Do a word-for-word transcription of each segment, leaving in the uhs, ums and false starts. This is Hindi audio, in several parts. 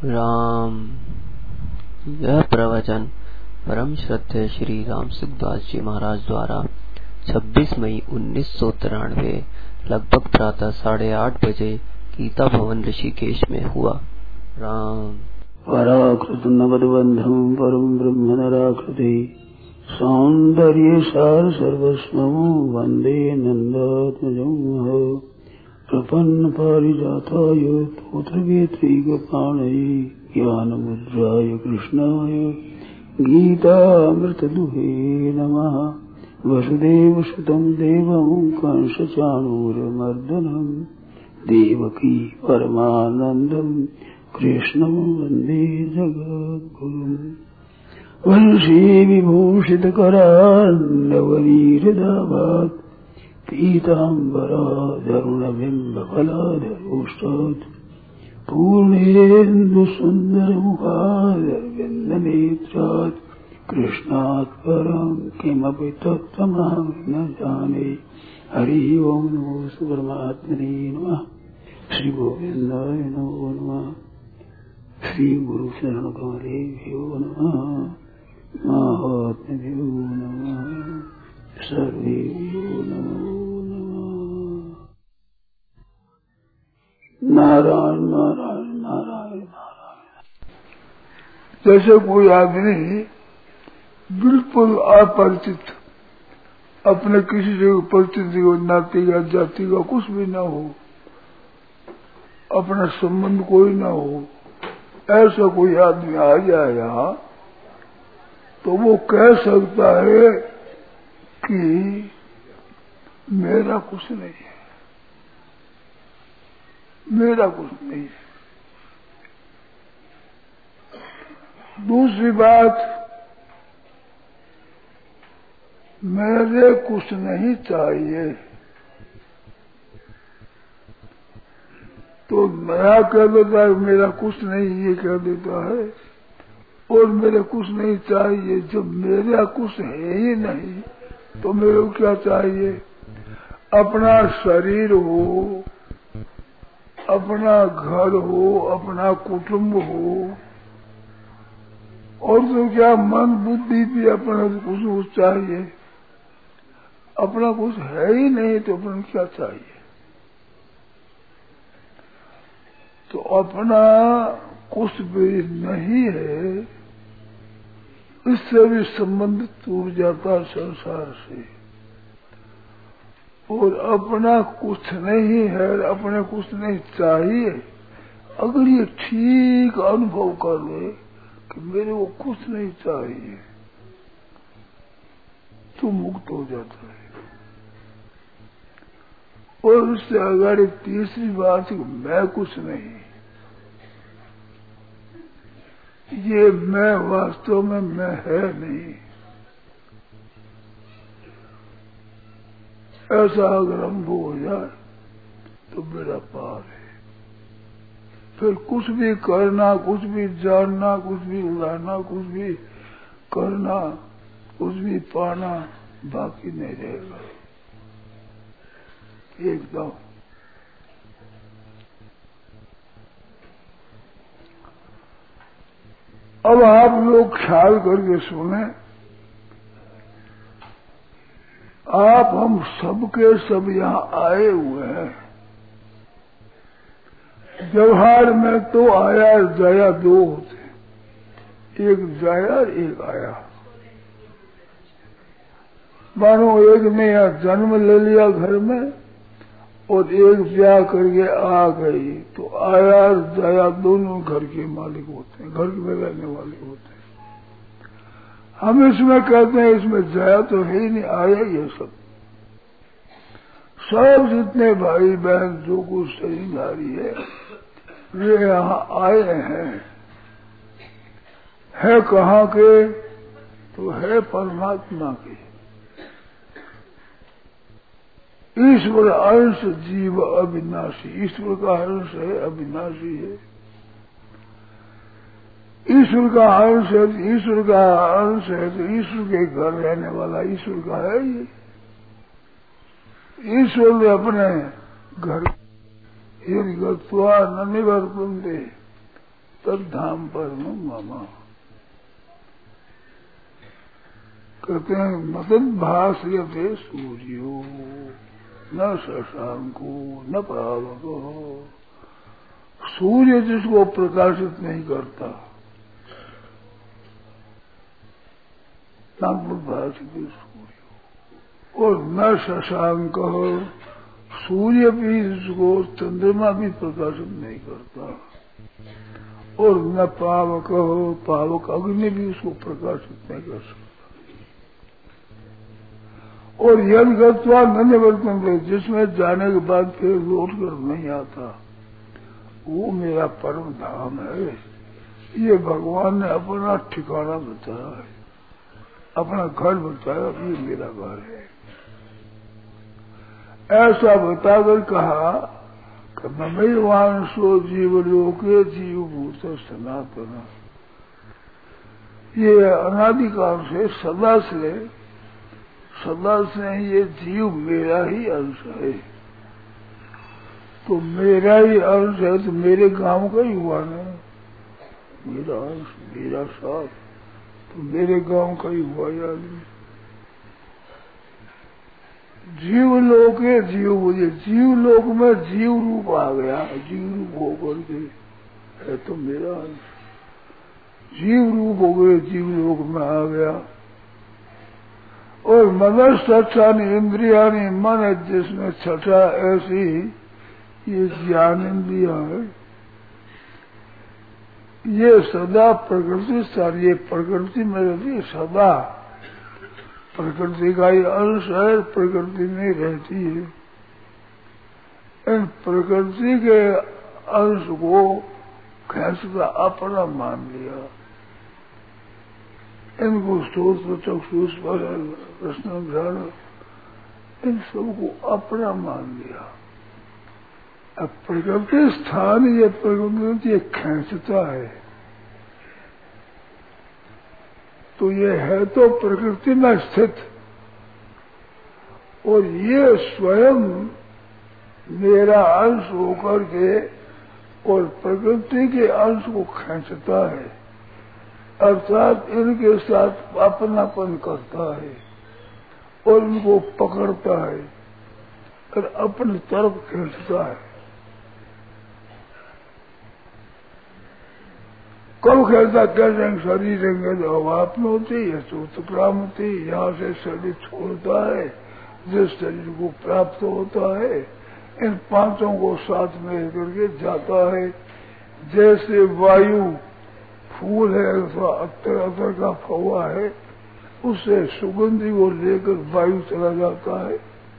राम। यह प्रवचन परम श्रद्धेय श्री राम सुखदास जी महाराज द्वारा छब्बीस मई उन्नीस सौ तिरानवे लगभग प्रातः साढ़े आठ बजे गीता भवन ऋषिकेश में हुआ। राम। पराकृत नवद्बंधम परम ब्रह्म नराकृति सौंदर्य सार सर्वस्वं वंदे नंदात्मजं प्रपन्न पारिजाताय तोत्रवेत्रैकपाणये ज्ञानमुद्राय कृष्णाय गीतामृतदुहे नमः। वसुदेवसुतं देवं कंसचाणूरमर्दनं देवकी परमानन्दं कृष्णं वन्दे जगद्गुरुम्। वंशी विभूषितकरान्नवनीरदाभात् पीताम्बराधरुणबिम्बफलाधरोष्टात् पूर्णेन्दुसुन्दरमुखादरविन्दनेत्रात् कृष्णात् परं किमपि तत्त्वमहं न जाने। हरि ओं नमो परमात्मने नमः। श्री गोविन्दाय नमो नमः। श्री गुरु शरण कमलेभ्यो नमः। महात्म्यो नमः। सर्वेभ्यो नमो नमः। नारायण नारायण नारायण नारायण। जैसे कोई आदमी बिल्कुल अपरिचित, अपने किसी से परिचित हो, नाती या जाति का कुछ भी न हो, अपना संबंध कोई न हो, ऐसा कोई आदमी आ जाएगा तो वो कह सकता है कि मेरा कुछ नहीं है, मेरा कुछ नहीं है। दूसरी बात, मेरे कुछ नहीं चाहिए तो नया कह देता है मेरा कुछ नहीं, ये कह देता है। और मेरे कुछ नहीं चाहिए, जब मेरा कुछ है ही नहीं तो मेरे को क्या चाहिए? अपना शरीर हो, अपना घर हो, अपना कुटुंब हो, और तो क्या मन बुद्धि भी अपना कुछ कुछ चाहिए। अपना कुछ है ही नहीं तो अपना क्या चाहिए? तो अपना कुछ भी नहीं है, इससे भी संबंध टूट जाता संसार से। और अपना कुछ नहीं है, अपने कुछ नहीं चाहिए, अगर ये ठीक अनुभव कर ले कि मेरे को कुछ नहीं चाहिए तो मुक्त हो जाता है। और उससे अगर तीसरी बात है मैं कुछ नहीं, ये मैं वास्तव में मैं है नहीं, ऐसा अगर अनुभव हो जाए तो मेरा पार है। फिर कुछ भी करना, कुछ भी जानना, कुछ भी उड़ाना, कुछ भी करना, कुछ भी पाना बाकी नहीं रहेगा एकदम। अब आप लोग ख्याल करके सुने, आप हम सबके सब यहाँ आए हुए हैं। व्यवहार में तो आया जाया दो होते, एक जाया एक आया। मानो एक ने यहाँ जन्म ले लिया घर में और एक ब्याह करके आ गई, तो आया जाया दोनों घर के मालिक होते हैं, घर में रहने वाले होते हैं। हम इसमें कहते हैं इसमें जाया तो है ही नहीं, आया ये सब। सब जितने भाई बहन जो कुछ शरीरधारी है वे यहाँ आए हैं। है कहाँ के? तो है परमात्मा के। ईश्वर अंश जीव अविनाशी, ईश्वर का अंश है, अविनाशी है। ईश्वर का अंश है, ईश्वर का अंश है तो ईश्वर के घर रहने वाला ईश्वर का है ये। ईश्वर ने अपने घर ये गत्वा न निवर्तन्ते, तब धाम परम मम। कहते हैं मदन भास्यते सूर्यो न शशांको न पावको। सूर्य जिसको प्रकाशित नहीं करता, नागपुर भास्यते सूर्य, और न शशांक, सूर्य भी जिसको चंद्रमा भी प्रकाशित नहीं करता, और न पावक, पावक अग्नि भी उसको प्रकाशित नहीं कर सकता। और यद गत्वा न निवर्तन्ते, जिसमें जाने के बाद फिर लौट कर नहीं आता, वो मेरा परम धाम है। ये भगवान ने अपना ठिकाना बताया है, अपना घर बताया, ये मेरा घर है। ऐसा बताकर कहा कि ममई वांशो जीवलोके जीवभूत सनातन। ये अनादिकाल से सदा से सदा से ये जीव मेरा ही अंश है। तो मेरा ही अंश है तो मेरे गांव का ही हुआ ना, मेरा अंश मेरा साथ, तो मेरे गांव का ही हुआ याद। जीवलोक है जीव, मुझे जीवलोक में जीव रूप आ गया, जीव रूप होकर के है तो मेरा अंश। जीव रूप हो गए, जीवलोक में आ गया। और मनस छठानी इंद्रियानी, मन है जिसमें छठा ऐसी ये ज्ञान इंद्रिया है, ये सदा प्रकृति स्थान, ये प्रकृति में रहती है, सदा प्रकृति का ही अंश है, प्रकृति में रहती है। इन प्रकृति के अंश को खैसता अपना मान लिया, इनको स्रोत चक्षुष पर कृष्ण ध्यान, इन सबको अपना मान लिया। अब प्रकृति स्थान, ये प्रकृति ये खींचता है, तो ये है तो प्रकृति में स्थित, और ये स्वयं मेरा अंश होकर के और प्रकृति के अंश को खींचता है, अर्थात इनके साथ अपनापन करता है और इनको पकड़ता है और अपनी तरफ खींचता है। कब खेलता, कैसे शरीर रहेंगे तो अवापन होती है, सूत्रप्राम होती, यहाँ से शरीर छोड़ता है, जिस शरीर को प्राप्त होता है, इन पांचों को साथ में करके जाता है। जैसे वायु फूल है अथवा अतर अतर का फवा है, उससे सुगंधी को लेकर वायु चला जाता है,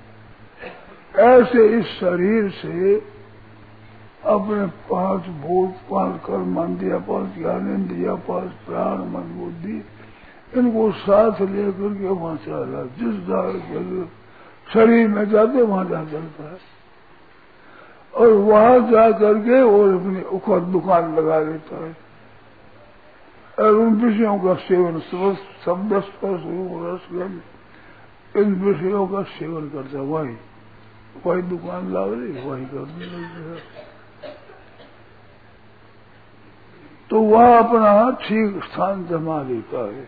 ऐसे इस शरीर से अपने पांच भूत, पांच कर्मेंद्रिया, पांच ज्ञानेन्द्रिया, पांच प्राण, मन, बुद्धि, इनको साथ लेकर के वहां चला, जिस जगह शरीर में जाते वहां जा चलता है, और वहां जा करके और अपनी उखड़ दुकान लगा लेता है, और उन विषयों का सेवन, शब्द स्पर्श रसगंध, इन विषयों का सेवन करता है। वही वही दुकान ला रही, वही करने लगता है। तो वह अपना ठीक स्थान जमा लेता है।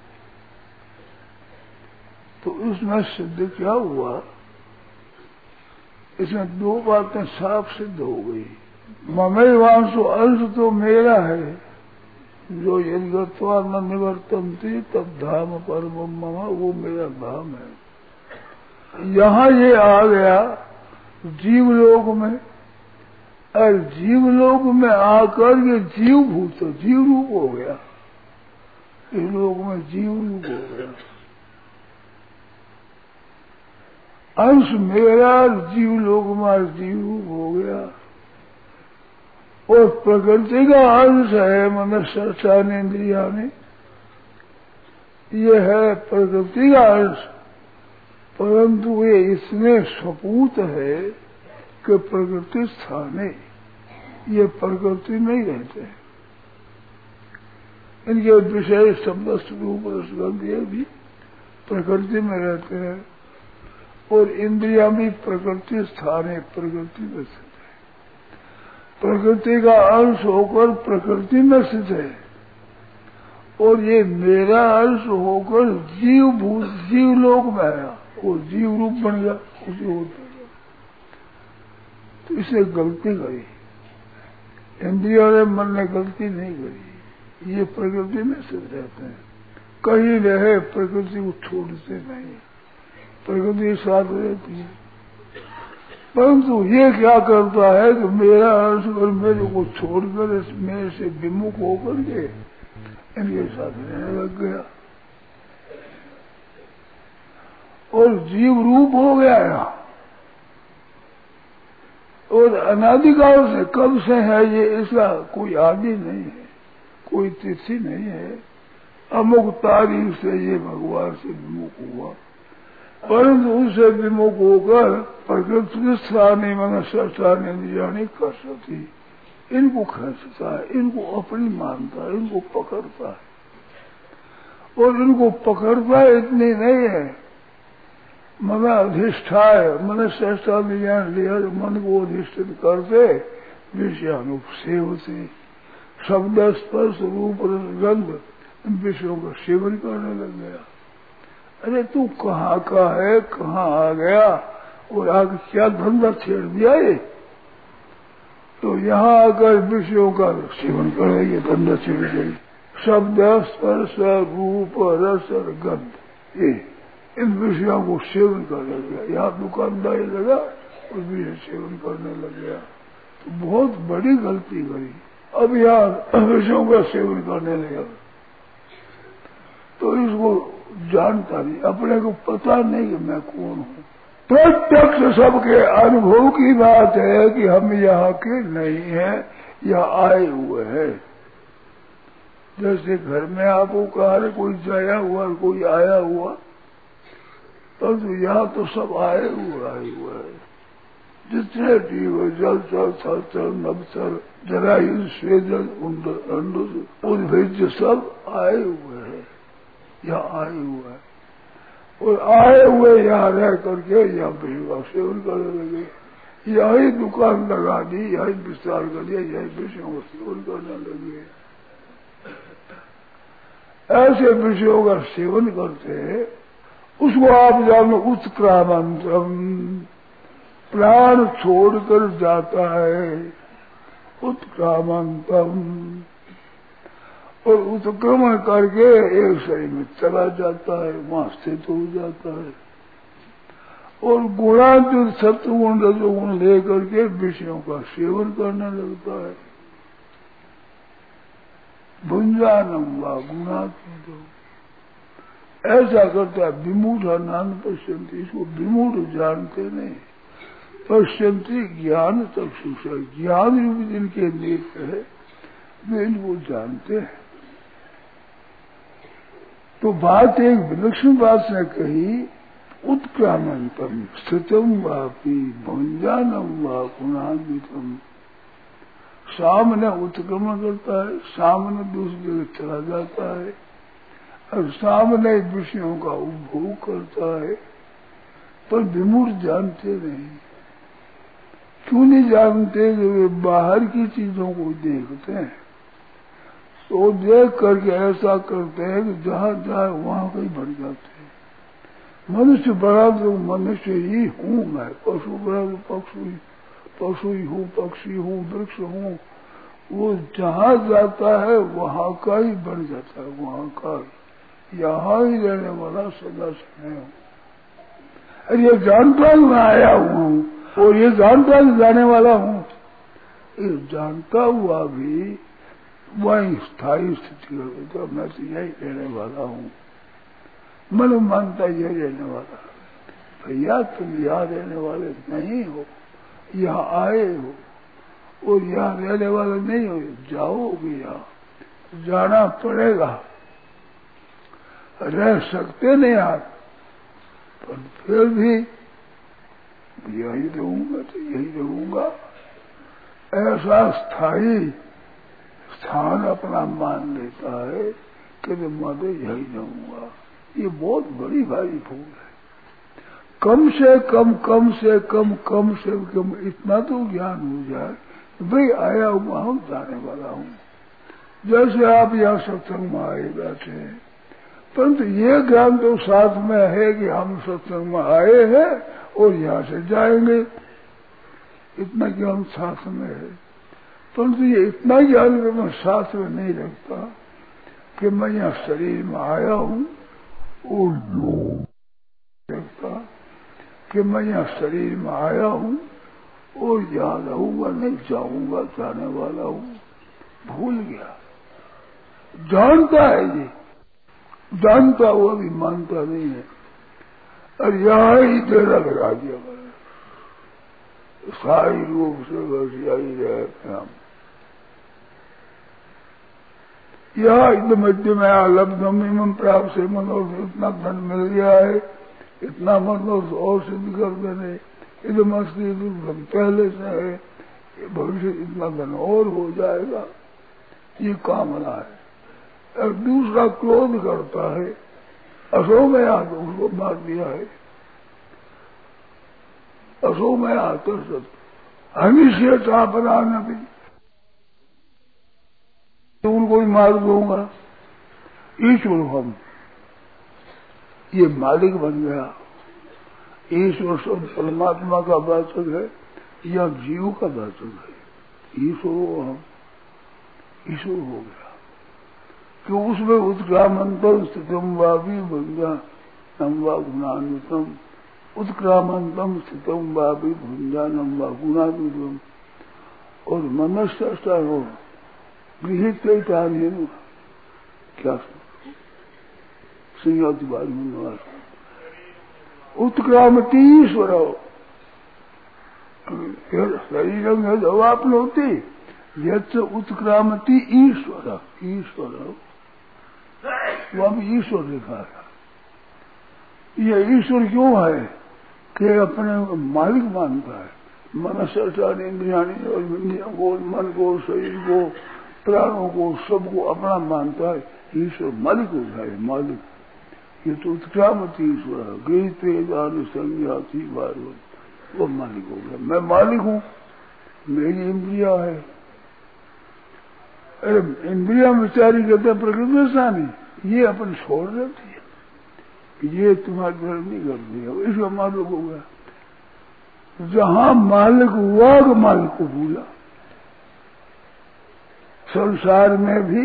तो इसमें सिद्ध क्या हुआ, इसमें दो बातें साफ सिद्ध हो गई। ममई वांशो, अंश तो मेरा है, जो यदि गत्वा न निवर्तन्ति तब धाम परम मम, वो मेरा धाम है। यहाँ ये आ गया जीवलोक में, और जीवलोक में आकर के जीवभूत जीव रूप हो गया, इस लोक में जीव रूप हो गया। अंश मेरा जीवलोक में जीव रूप हो गया, और प्रकृति का अंश है मनुष्य ज्ञानेन्द्रिया में, ये है प्रकृति का अंश, परंतु ये इसमें सपूत है कि प्रकृति स्थाने, ये प्रकृति नहीं रहते, इनके विषय शब्द रूप रसगंध ये भी प्रकृति में रहते हैं, और इंद्रिया भी प्रकृति स्थान है, प्रकृति में स्थित है। प्रकृति का अंश होकर प्रकृति में स्थित है, और ये मेरा अंश होकर जीव भूत जीव लोक में आया, वो जीव रूप बन गया, उसी होता गया। तो इसे गलती करी, इंद्रियों ने मन ने गलती नहीं करी। ये प्रकृति में स्थित रहते हैं, कहीं रहे प्रकृति को छोड़ते नहीं, प्रकृति साथ रहती है। परंतु ये क्या करता है कि मेरा अंश और मेरे को छोड़कर मेरे से विमुख होकर के इनके साथ रहने लग गया और जीव रूप हो गया है। और अनादिकाल से कब से है ये, इसका कोई आदि नहीं है, कोई तिथि नहीं है। अमुक तारीख से ये भगवान से विमुख हुआ, परंतु उससे विमुख होकर प्रकृति स्थानी मनुष्य स्थानी नहीं कर सकती, इनको खींचता है, इनको अपनी मानता है, इनको पकड़ता है। और इनको पकड़ता इतनी नहीं है, मन अधिष्ठाय मनुष्य स्थानी ज्ञान लिया, मन को अधिष्ठित करते विषयानुसेव से शब्द स्पर्श रूप गंध इन विषयों का सेवन करने लग गया। अरे तू कहाँ का है, कहाँ आ गया, और आगे क्या धंधा छेड़ दिया ये, तो यहाँ आकर विषयों का सेवन करे, ये धंधा छेड़ गई। शब्द स्पर्श रूप रस और गंध, ये इन विषयों को सेवन करने लगा। यहाँ दुकानदारी लगा और विषय सेवन करने लग गया, तो बहुत बड़ी गलती करी। अब यहाँ विषयों का सेवन करने लगा तो इसको जानता नहीं, अपने को पता नहीं कि मैं कौन हूँ। प्रत्यक्ष सबके अनुभव की बात है कि हम यहाँ के नहीं हैं, यहाँ आए हुए हैं। जैसे घर में आपको कहा है कोई जाया हुआ कोई आया हुआ, तो, तो यहाँ तो सब आए हुए आए हुए हैं। जितने जीव जल चल थल चल नभचल जरायु स्वेदल उद्भिज सब आए हुए हैं, यहाँ आए हुए हैं। और आए हुए यहाँ रह करके यहाँ विषय का सेवन करने लगे, यही दुकान लगा दी, यही विस्तार कर दिया, यही विषयों का सेवन करने लगे। ऐसे विषयों का सेवन करते हैं, उसको आप जानो उत्क्रामंतम, प्राण छोड़कर जाता है, उत्क्रामंतम, और उत्क्रमण करके एक शरीर में चला जाता है, वहां स्थित हो जाता है। और गुणातीत सत्वगुण रजोगुण लेकर के विषयों का सेवन करने लगता है। भुंजानम वा गुणातीत, ऐसा करता है। विमूढ़ नान पश्यंती, इसको विमूढ़ जानते नहीं। पश्यंती ज्ञान चक्षुषा, ज्ञान रूप जिनके नेत्र है वे इनको जानते हैं। तो बात एक विलक्षण बात ने कही, उत्क्रामंतम स्थितम वापी भुंजानम वा गुणान्वितम। सामने उत्क्रमण करता है, सामने दूसरी जगह चला जाता है, और सामने विषयों का उपभोग करता है, पर विमूढ़ जानते नहीं। क्यों नहीं जानते? कि वे बाहर की चीजों को देखते हैं, तो देख करके ऐसा करते हैं कि जहाँ जाए वहां कहीं बढ़ जाते हैं। मनुष्य बड़ा तो मनुष्य ही हूँ मैं, पशु बड़ा तो पशु ही पशु ही हूँ, पक्षी हूँ, वृक्ष हूँ। वो जहाँ जाता है वहां का ही बढ़ जाता है, वहां का यहाँ ही रहने वाला सदा से हूँ। अरे ये जानता हूँ मैं आया हूँ, और ये जानता ही जाने वाला हूँ। ये जानता हुआ भी वही स्थायी स्थिति कर देता, मैं तो यही रहने वाला हूँ। मन मानता यही रहने वाला। भैया तुम यहाँ रहने वाले नहीं हो, यहाँ आए हो, और यहाँ रहने वाले नहीं हो, जाओगे, यहाँ जाना पड़ेगा। रह सकते नहीं आप, पर फिर भी यही रहूंगा तो यही रहूंगा, ऐसा स्थायी स्थान अपना मान लेता है कि मैं तो यही रहूंगा। ये बहुत बड़ी भारी भूल है। कम से कम कम से कम कम से कम इतना तो ज्ञान हो जाए, भाई आया हुआ हूँ, जाने वाला हूँ। जैसे आप यहाँ सत्संग में आए बैठे हैं, परंतु ये ज्ञान तो साथ में है कि हम सत्संग में आए हैं और यहाँ से जाएंगे, इतना ज्ञान साथ में है। परंतु ये इतना ज्ञान में मैं साथ में नहीं रखता कि मैं यहाँ शरीर में आया हूँ और जो रखता कि मैं यहाँ शरीर में आया हूँ और यहाँ रहूंगा नहीं, जाऊंगा, जाने वाला हूँ। भूल गया। जानता है ये, जानता हुआ भी मानता नहीं है। और यहाँ ही तेरा लगा दिया सारी रूप से बस यही रहे हम। यहाँ इधम मध्य में आलब्धम इमं प्राप्त से मनोज इतना धन मिल गया है, इतना मनोज और सिद्ध कर देने, इधम अस्ती धन पहले से है, भविष्य इतना धन और हो जाएगा, ये कामना है। और दूसरा क्रोध करता है, असो में आकर उसको मार दिया है, असो में आकर सत हमेशा चापरा नबी, तो उनको भी मार दूंगा। ईश्वर हम, ये मालिक बन गया। ईश्वर शब्द परमात्मा का वाचक है या जीव का वाचक है? ईश्वर हम, ईश्वर हो गया कि उसमें उत्क्रामंतम स्थितम वापी भुंजा नम वा गुणान्वितम, उत्क्रामंतम स्थितम वापी भुंजा नम वा गुणान्वितम। और मनुष्य हो गृहित कई टान क्या संयोगी बार उत्क्रामती ईश्वर शरीर आपने होती यद उत्क्रामती ईश्वर, ईश्वर वहां भी ईश्वर लिखा है। यह ईश्वर क्यों है कि अपने मालिक मानता है। मनुष्य इंद्रियाणी और इंद्रियों को, मन को, शरीर को, प्राणों को, सबको अपना मानता है। ईश्वर मालिक हो जाए, मालिक। ये तो उत्क्रामती ईश्वर है। गीत वेदान संज्ञा थी बार वो मालिक हो गया। मैं मालिक हूँ, मेरी इंद्रिया है। अरे इंद्रिया विचारी कहते हैं प्रकृति सानी, ये अपन छोड़ देती है, ये तुम्हारे घर नहीं करती है, इसका मालिक हो गया। जहां मालिक हुआ तो मालिक को भूला। संसार में भी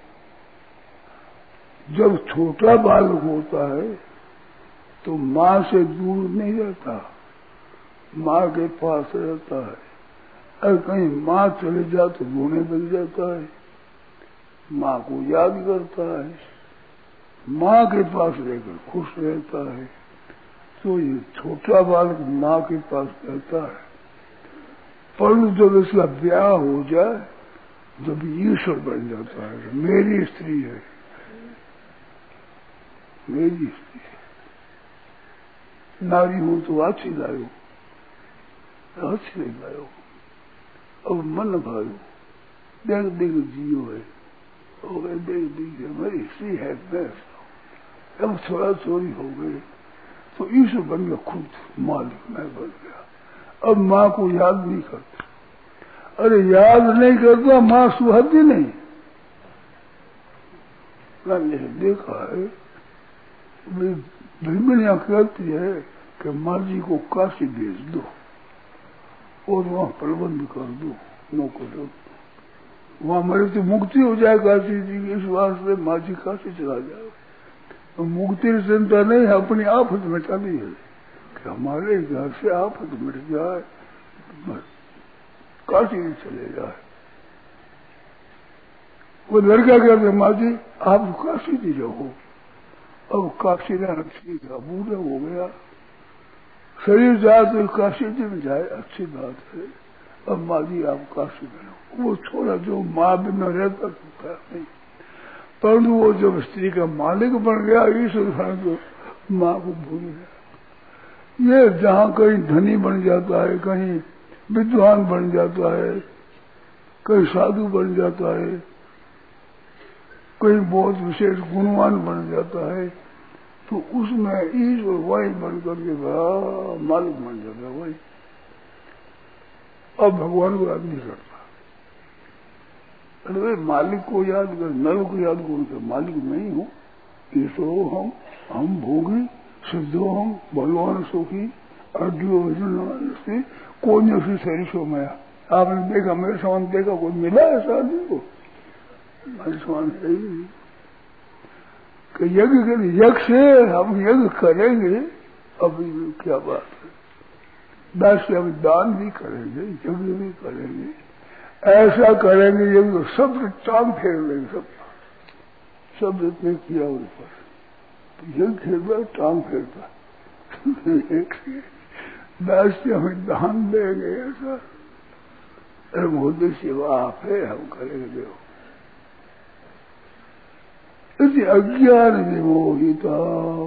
जब छोटा बालक होता है तो माँ से दूर नहीं रहता, माँ के पास रहता है। और कहीं माँ चले जाए तो रोने लग जाता है, माँ को याद करता है, माँ के पास रहकर खुश रहता है। तो ये छोटा बालक माँ के पास रहता है। परंतु जब इसका ब्याह हो जाए जब ईश्वर बन जाता है, मेरी स्त्री है, मेरी स्त्री है, नारी हूं तो अच्छी लायो, अच्छी नहीं लायो, अब मन भायो, देख देख जियो है, और देख देख मेरी स्त्री है, मैं अब थोड़ा चोरी हो गई तो ईश्वर बन गया, खुद मालिक मैं बन गया। अब माँ को याद नहीं करता। अरे याद नहीं करता, माँ सुहाती नहीं। मैंने देखा है, भिमनिया कहती है कि माँ जी को काशी भेज दो और वहां प्रबंध कर दो, नौकर वहां मेरे तो मुक्ति हो जाए काशी जी की। इस वास्ते माँ जी काशी चला जाए। तो मुक्ति की चिंता नहीं है, अपनी आफत मिटानी है कि हमारे घर से आफत मिट जाए, काशी में चले जाए। वो लड़का कहते माँ जी आप काशी जी रहो। अब काशी रहना ठीक है, बूढ़ा हो गया, शरीर जाए तो काशी जी में जाए, अच्छी बात है। अब माँ जी आप काशी में रहो। वो थोड़ा जो माँ बिना रहता था नहीं, परंतु वो जब स्त्री का मालिक बन गया ईश्वर तो माँ को भूल गया। ये जहाँ कहीं धनी बन जाता है, कहीं विद्वान बन जाता है, कहीं साधु बन जाता है, कहीं बहुत विशेष गुणवान बन जाता है, तो उसमें ईश्वर वही बन करके मालिक बन जाता है वही। अब भगवान को याद नहीं करता। अरे भाई मालिक को याद कर, नर को याद कौन कर? मालिक नहीं हूँ, ईश्वरो हम हम भोगी सिद्धो हम भगवान सुखी अर्जुन भजन से कौन ऐसी शरीर में आपने देखा? मेरे समान देखा कोई मिला ऐसा आदमी को? मेरे समान है ही नहीं कि यज्ञ के यज्ञ से हम यज्ञ करेंगे। अभी क्या बात है, दास हम दान भी करेंगे, यज्ञ भी करेंगे, ऐसा करेंगे यज्ञ सब टांग फेर लेंगे, सब सब इतने किया ऊपर यज्ञ खेलता टांग फेरता दास से हमें दान देंगे ऐसा। अरे मोदी सेवा आप है, हम करेंगे। देखो इसी अज्ञान विमोहिता,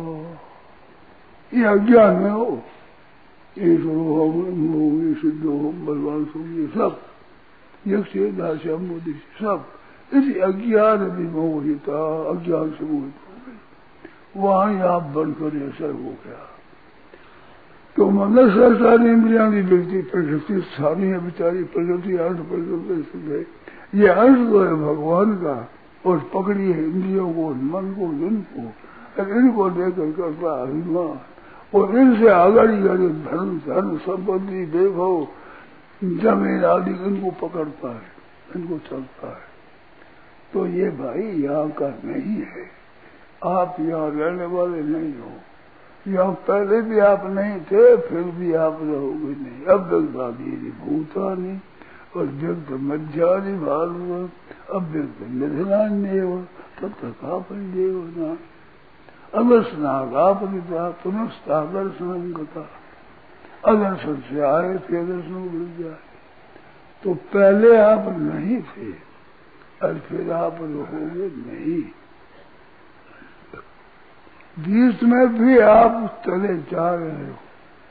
ये अज्ञान में हो, ईश्वरो हम सिद्धो हम बलवान सुखी सब यक्ष दास्य मोदी सब इसी अज्ञान विमोहिता, अज्ञान से मोहित हो गई, वहां आप बनकर ऐसा हो गया। तो मन सारी इंद्रिया की व्यक्ति प्रकृति सारी है बेचारी, प्रकृति अर्थ प्रकृति है, ये अर्थ तो है भगवान का, और पकड़ी है इंद्रियों को, मन को, इनको, और इनको लेकर करता अभिमान, और इनसे आगाड़ी गाड़ी धर्म धर्म संपत्ति देखो जमीन आदि इनको पकड़ता है, इनको चलता है। तो ये भाई यहाँ का नहीं है, आप यहाँ रहने वाले नहीं हो, यहाँ पहले भी आप नहीं थे, फिर भी आप रहोगे नहीं। अब दादी भूतानी और व्यक्त मध्यानि भाव अव्यक्त निधनान्य तब तक आप देवना अदर्शनागापनिता पुनस्तादर्शन गता, अदर्शन से आए थे दर्शन मिल जाए। तो पहले आप नहीं थे और फिर आप रहोगे नहीं, बीच में भी आप चले जा रहे हो।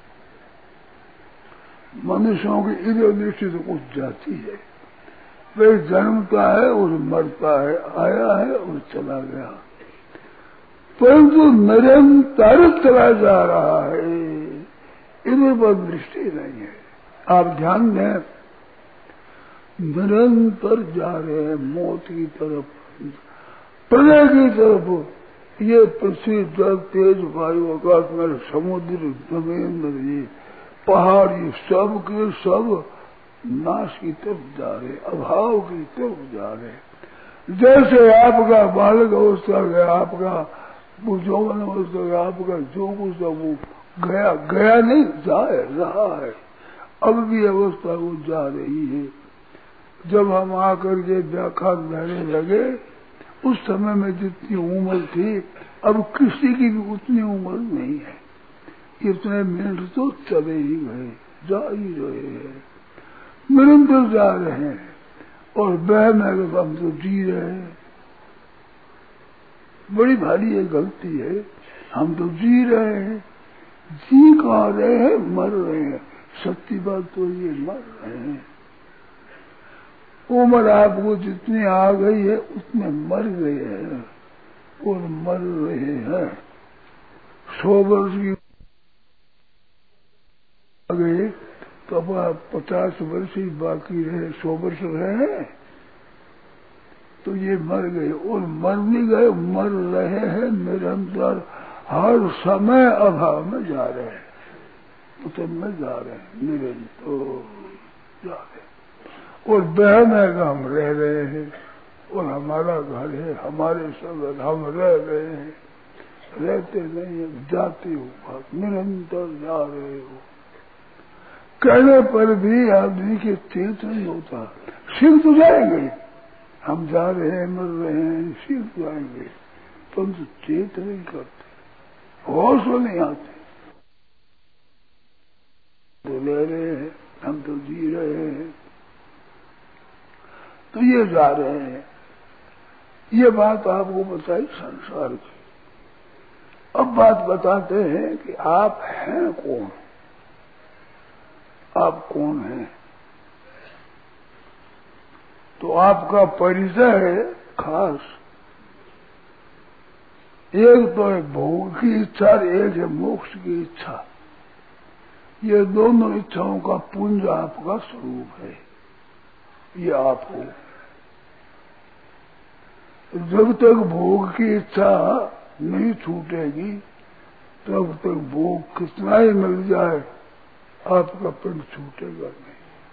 मनुष्यों की इधर दृष्टि तो कुछ जाती है, वे जन्मता है और मरता है, आया है और चला गया, परंतु निरंतर चला जा रहा है, इधर पर दृष्टि नहीं है। आप ध्यान दें, निरंतर जा रहे हैं मौत की तरफ, प्रलय की तरफ। ये पृथ्वी जल तेज वायु आकाश में समुद्र जमीन ये पहाड़ ये सब के सब नाश की तरफ जा रहे, अभाव की तरफ जा रहे। जैसे आपका बालक अवस्था गया, आपका जौवन अवस्था गया, आपका जो कुछ वो गया गया नहीं, जाए रहा है, अब भी अवस्था वो जा रही है। जब हम आकर के व्याख्यान देने लगे, उस समय में जितनी उम्र थी, अब किसी की भी उतनी उम्र नहीं है। इतने मिनट तो चले ही गए, जा ही रहे हैं, निरंतर जा रहे हैं, और वह में हम तो जी रहे हैं। बड़ी भारी ये गलती है, हम तो जी रहे हैं, जी कहा रहे हैं, मर रहे हैं। सच्ची बात तो ये मर रहे हैं। उम्र आपको जितनी आ गई है उतने मर गए हैं और मर रहे हैं। सौ वर्ष की आ गए तो अब आप पचास वर्ष ही बाकी रहे, सौ वर्ष रहे तो ये मर गए, और मर नहीं गए, मर रहे हैं निरंतर, हर समय अभाव में जा रहे हैं, उतम में जा रहे हैं, निरंतर जा रहे हैं। और बहन है कि हम रह रहे हैं, और हमारा घर है, हमारे सब हम रह रहे हैं, रहते नहीं है, जाते हो, निरंतर जा रहे हो। कहने पर भी आदमी के तीर्थ नहीं होता, सिद्ध तो जाएंगे, हम जा रहे हैं, मर रहे हैं, सिद्ध जाएंगे, परंतु तीर्थ नहीं करते, होश नहीं आते। तो ले रहे हैं, हम तो जी रहे हैं, तो ये जा रहे हैं। ये बात आपको बताई संसार की। अब बात बताते हैं कि आप हैं कौन, आप कौन हैं। तो आपका परिचय है खास, एक तो है भोग की इच्छा, एक है मोक्ष की इच्छा। ये दोनों इच्छाओं का पुंज आपका स्वरूप है, ये आप हो। जब तक भोग की इच्छा नहीं छूटेगी तब तक भोग कितना ही मिल जाए आपका पिंड छूटेगा नहीं।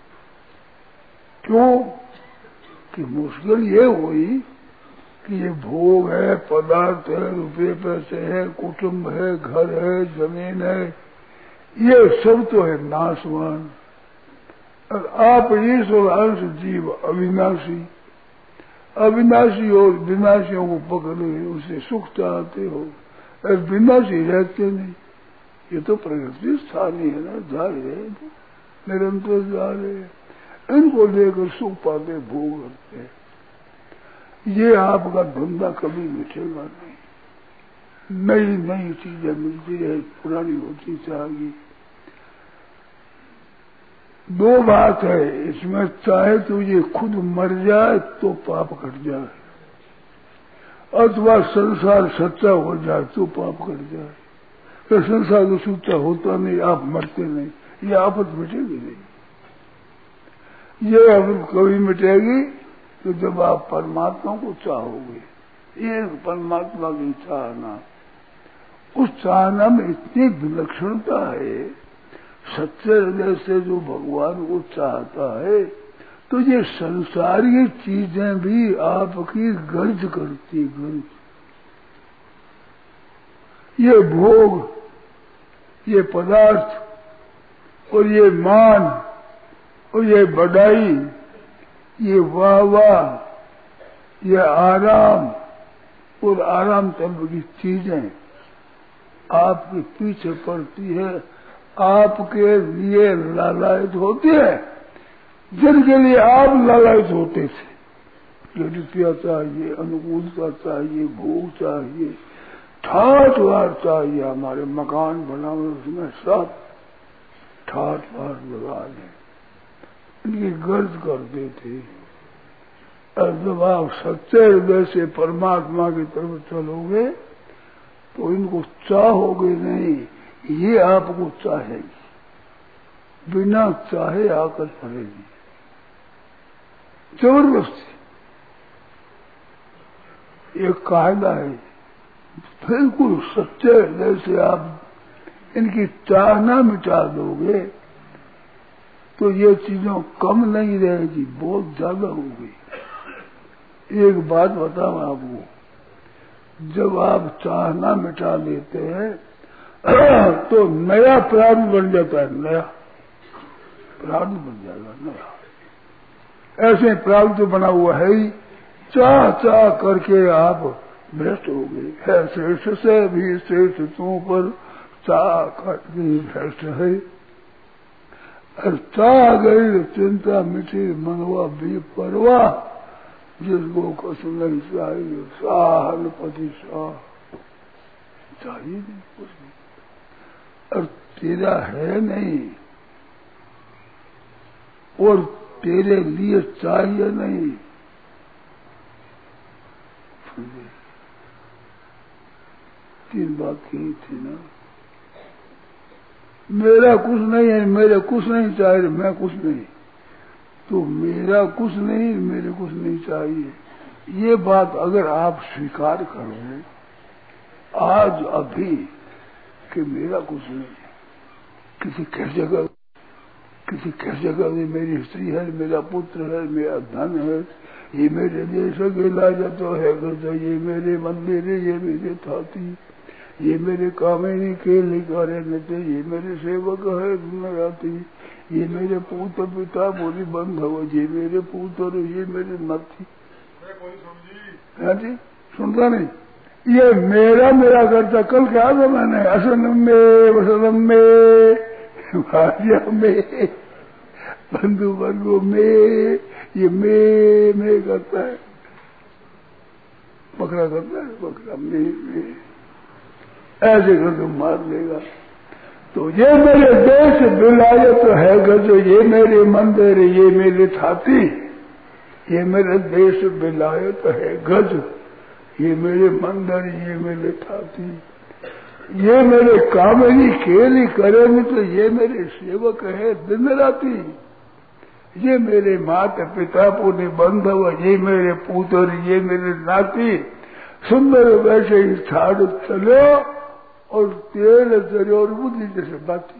क्यों कि मुश्किल ये हुई कि ये भोग है, पदार्थ है, रुपये पैसे है, कुटुंब है, घर है, जमीन है, ये सब तो है नाशवान। और आप ईश्वर अंश जीव अविनाशी, अविनाशी हो, विनाशियों को पकड़े उसे सुख चाहते हो और विनाशी रहते नहीं। ये तो प्रकृति स्थानीय है ना, जा रहे हैं निरंतर जा रहे हैं, इनको लेकर सुख पाते भोग करते हैं। ये आपका धंधा कभी मिटेगा नहीं। नई नई चीजें मिलती है, पुरानी होती जाएगी। दो बात है इसमें, चाहे तो ये खुद मर जाए तो पाप कट जाए, अथवा संसार सच्चा हो जाए तो पाप कट जाए। तो संसार तो सच्चा होता नहीं, आप मरते नहीं, ये आफत मिटेगी नहीं। ये आफत कभी मिटेगी तो जब आप परमात्मा को चाहोगे। ये परमात्मा की चाहना, उस चाहना में इतनी विलक्षणता है, सच्चे हृदय से जो भगवान को चाहता है तो ये संसारीय चीजें भी आपकी गर्ज करती, गर्ज। ये भोग, ये पदार्थ और ये मान और ये बढ़ाई, ये वाह वाह, ये आराम और आराम तलब की चीजें आपके पीछे पड़ती है, आपके लिए लालायित होती है, जिनके लिए आप लालायित होते थे। ये रुपया चाहिए, अनुकूलता चाहिए, भोग चाहिए, ठाठ वार चाहिए, हमारे मकान बनाओ उसमें सब ठाठ वार लगा लें, इनकी गर्ज करते थे। और जब आप सच्चे हृदय से परमात्मा की तरफ चलोगे तो इनको चाहोगे नहीं, ये आपको चाहेगी, बिना चाहे आकर पड़ेगी जबरदस्ती। एक कायदा है, बिल्कुल सच्चे हृदय से आप इनकी चाहना मिटा दोगे तो ये चीजों कम नहीं रहेगी, बहुत ज्यादा होगी। एक बात बताऊं आपको, जब आप चाहना मिटा लेते हैं तो नया प्रारंभ बन जाता है, नया प्रारंभ बन जाएगा नया। ऐसे प्रारंभ तो बना हुआ है ही, चाह चाह करके आप भ्रष्ट हो गए। है श्रेष्ठ से भी श्रेष्ठ तू पर चाह करके भ्रष्ट है। और चाह गई चिंता मिटी मनवा भी परवाह, जिसको कुछ नहीं चाहिए साहन पति शाह, चाहिए नहीं कुछ नहीं। और तेरा है नहीं और तेरे लिए चाहिए नहीं। तीन बात कही थी ना, मेरा कुछ नहीं है, मेरे कुछ नहीं चाहिए, मैं कुछ नहीं, तो मेरा कुछ नहीं, मेरे कुछ नहीं चाहिए। ये बात अगर आप स्वीकार करें आज अभी कि मेरा कुछ नहीं, किसी किस जगह किसी किस जगह में मेरी स्त्री है, मेरा पुत्र है, मेरा धन है, ये मेरे देश के लाजा तो है, ये मेरे मंदिर है, ये मेरे थाती, ये मेरे कामिनी के लिकारे नते, ये मेरे सेवक है नयाती, ये मेरे पुत्र पिता बोली बंद हो, ये मेरे पुत्र, ये मेरे नथी। हाँ जी, सुनता नहीं, ये मेरा मेरा करता। कल क्या था मैंने, असनम में वसनम में भार्या में बंधु वर्गो में, ये मैं मैं करता है, बकरा करता है, बकरा में में ऐसे करके मार देगा। तो ये मेरे देश विलायत है गज, ये मेरे मंदिर, ये मेरे थाती, ये मेरे देश विलायत है गज, ये मेरे मंदिर, ये मेरे थाती, ये मेरे कामिनी खेली करे में, तो ये मेरे सेवक है दिन राती। ये मेरे माता पिता पुण्य बंधव, ये मेरे पुत्र, ये मेरे नाती, सुंदर वैसे ही छाड़ चलो और तेल चलो और बुद्धि जैसे बाती।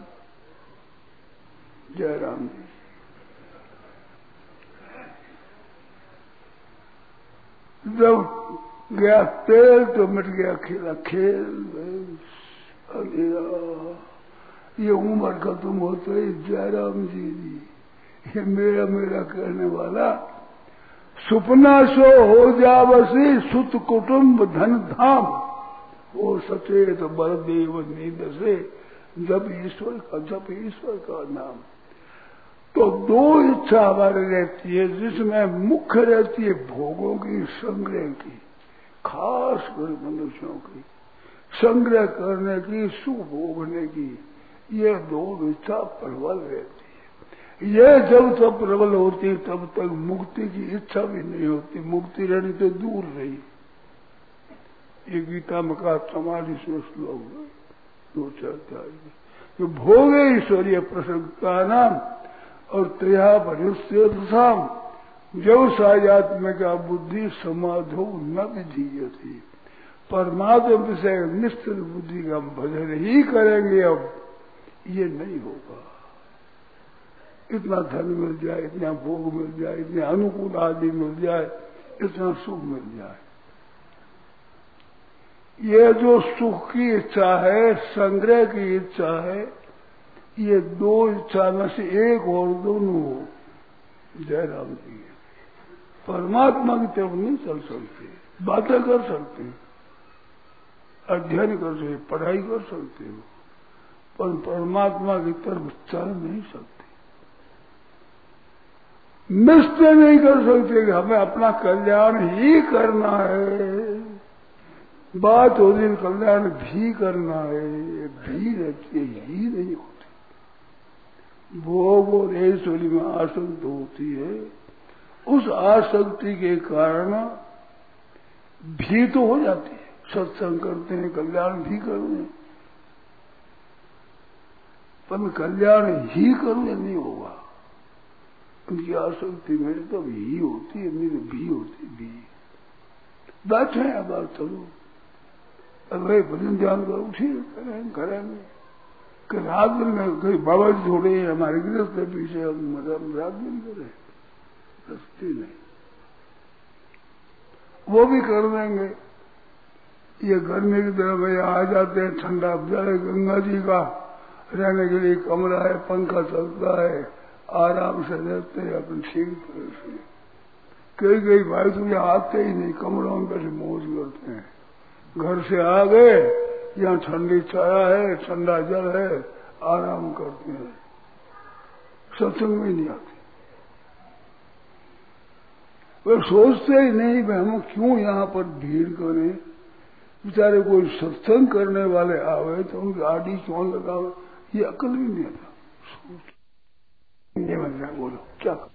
जय राम जी। जब गया तेल तो मिट गया खेला खेल, ये उम्र खत्म होते ही जयराम जी जी ये मेरा मेरा कहने वाला सुपना सो हो जावसी सुत कुटुंब धन धाम, वो सचेत बलदेव नींद से जब ईश्वर का जब ईश्वर का नाम। तो दो इच्छा हमारे रहती है, जिसमें मुख्य रहती है भोगों की संग्रह की, खास कर मनुष्यों की संग्रह करने की, सुख भोगने की, ये दो इच्छा प्रबल रहती है। ये जब तक प्रबल होती है तब तक मुक्ति की इच्छा भी नहीं होती, मुक्ति रहनी तो दूर रही। ये गीता में कहा चौवालीस में श्लोक दो चर्चा कि भोगे ईश्वरीय प्रसन्नता नाम और त्रिया भरुष्य रसाम व्यवसायत्मिका बुद्धि समाधो न विधीयती। परमात्मा विषय निश्चित बुद्धि का हम भजन ही करेंगे, अब ये नहीं होगा। इतना धन मिल जाए, इतना भोग मिल जाए, इतने अनुकूल आदि मिल जाए, इतना सुख मिल जाए, ये जो सुख की इच्छा है, संग्रह की इच्छा है, ये दो इच्छा में से एक और दोनों हो। जयराम जी परमात्मा की तरफ नहीं चल सकते, बातें कर सकते हैं, अध्ययन कर सकते, पढ़ाई कर सकते हो, पर परमात्मा की तरफ चल नहीं सकते, निश्चय नहीं कर सकते कि हमें अपना कल्याण ही करना है। बात हो रही कल्याण भी करना है, भी रहती ही नहीं होती। भोग और ऐश्वर्य में आसक्ति होती है, उस आसक्ति के कारण भी तो हो जाती है। सत्संग करते हैं, कल्याण भी करते हैं, पर कल्याण ही करूं या नहीं होगा। उनकी आसक्ति मेरे तो ही होती है, मेरे भी होती भी। बैठे हैं अब बात चलो, अरे भजन ध्यान करो, ठीक करें करेंगे कि रात दिन में कहीं बाबा जी थोड़े हमारे गृहस्थ पीछे हम रात दिन करें, रस्ते नहीं, वो भी कर देंगे। ये गर्मी की तरह भाई आ जाते हैं, ठंडा जाए, गंगा जी का रहने के लिए कमरा है, पंखा चलता है, आराम से रहते हैं अपन ठीक तरह से। कई कई भाई तो ये आते ही नहीं, कमरों में कैसे मौज करते हैं। घर से आ गए, यहाँ ठंडी छाया है, ठंडा जल है, आराम करते हैं, सत्संग में नहीं आते। वे सोचते ही नहीं भाई हम क्यों यहाँ पर भीड़ करें, बेचारे कोई सत्संग करने वाले आवे तो उनकी आड़ी क्यों लगावे, ये अकल भी नहीं आता। ये बन रहा बोलो क्या करो।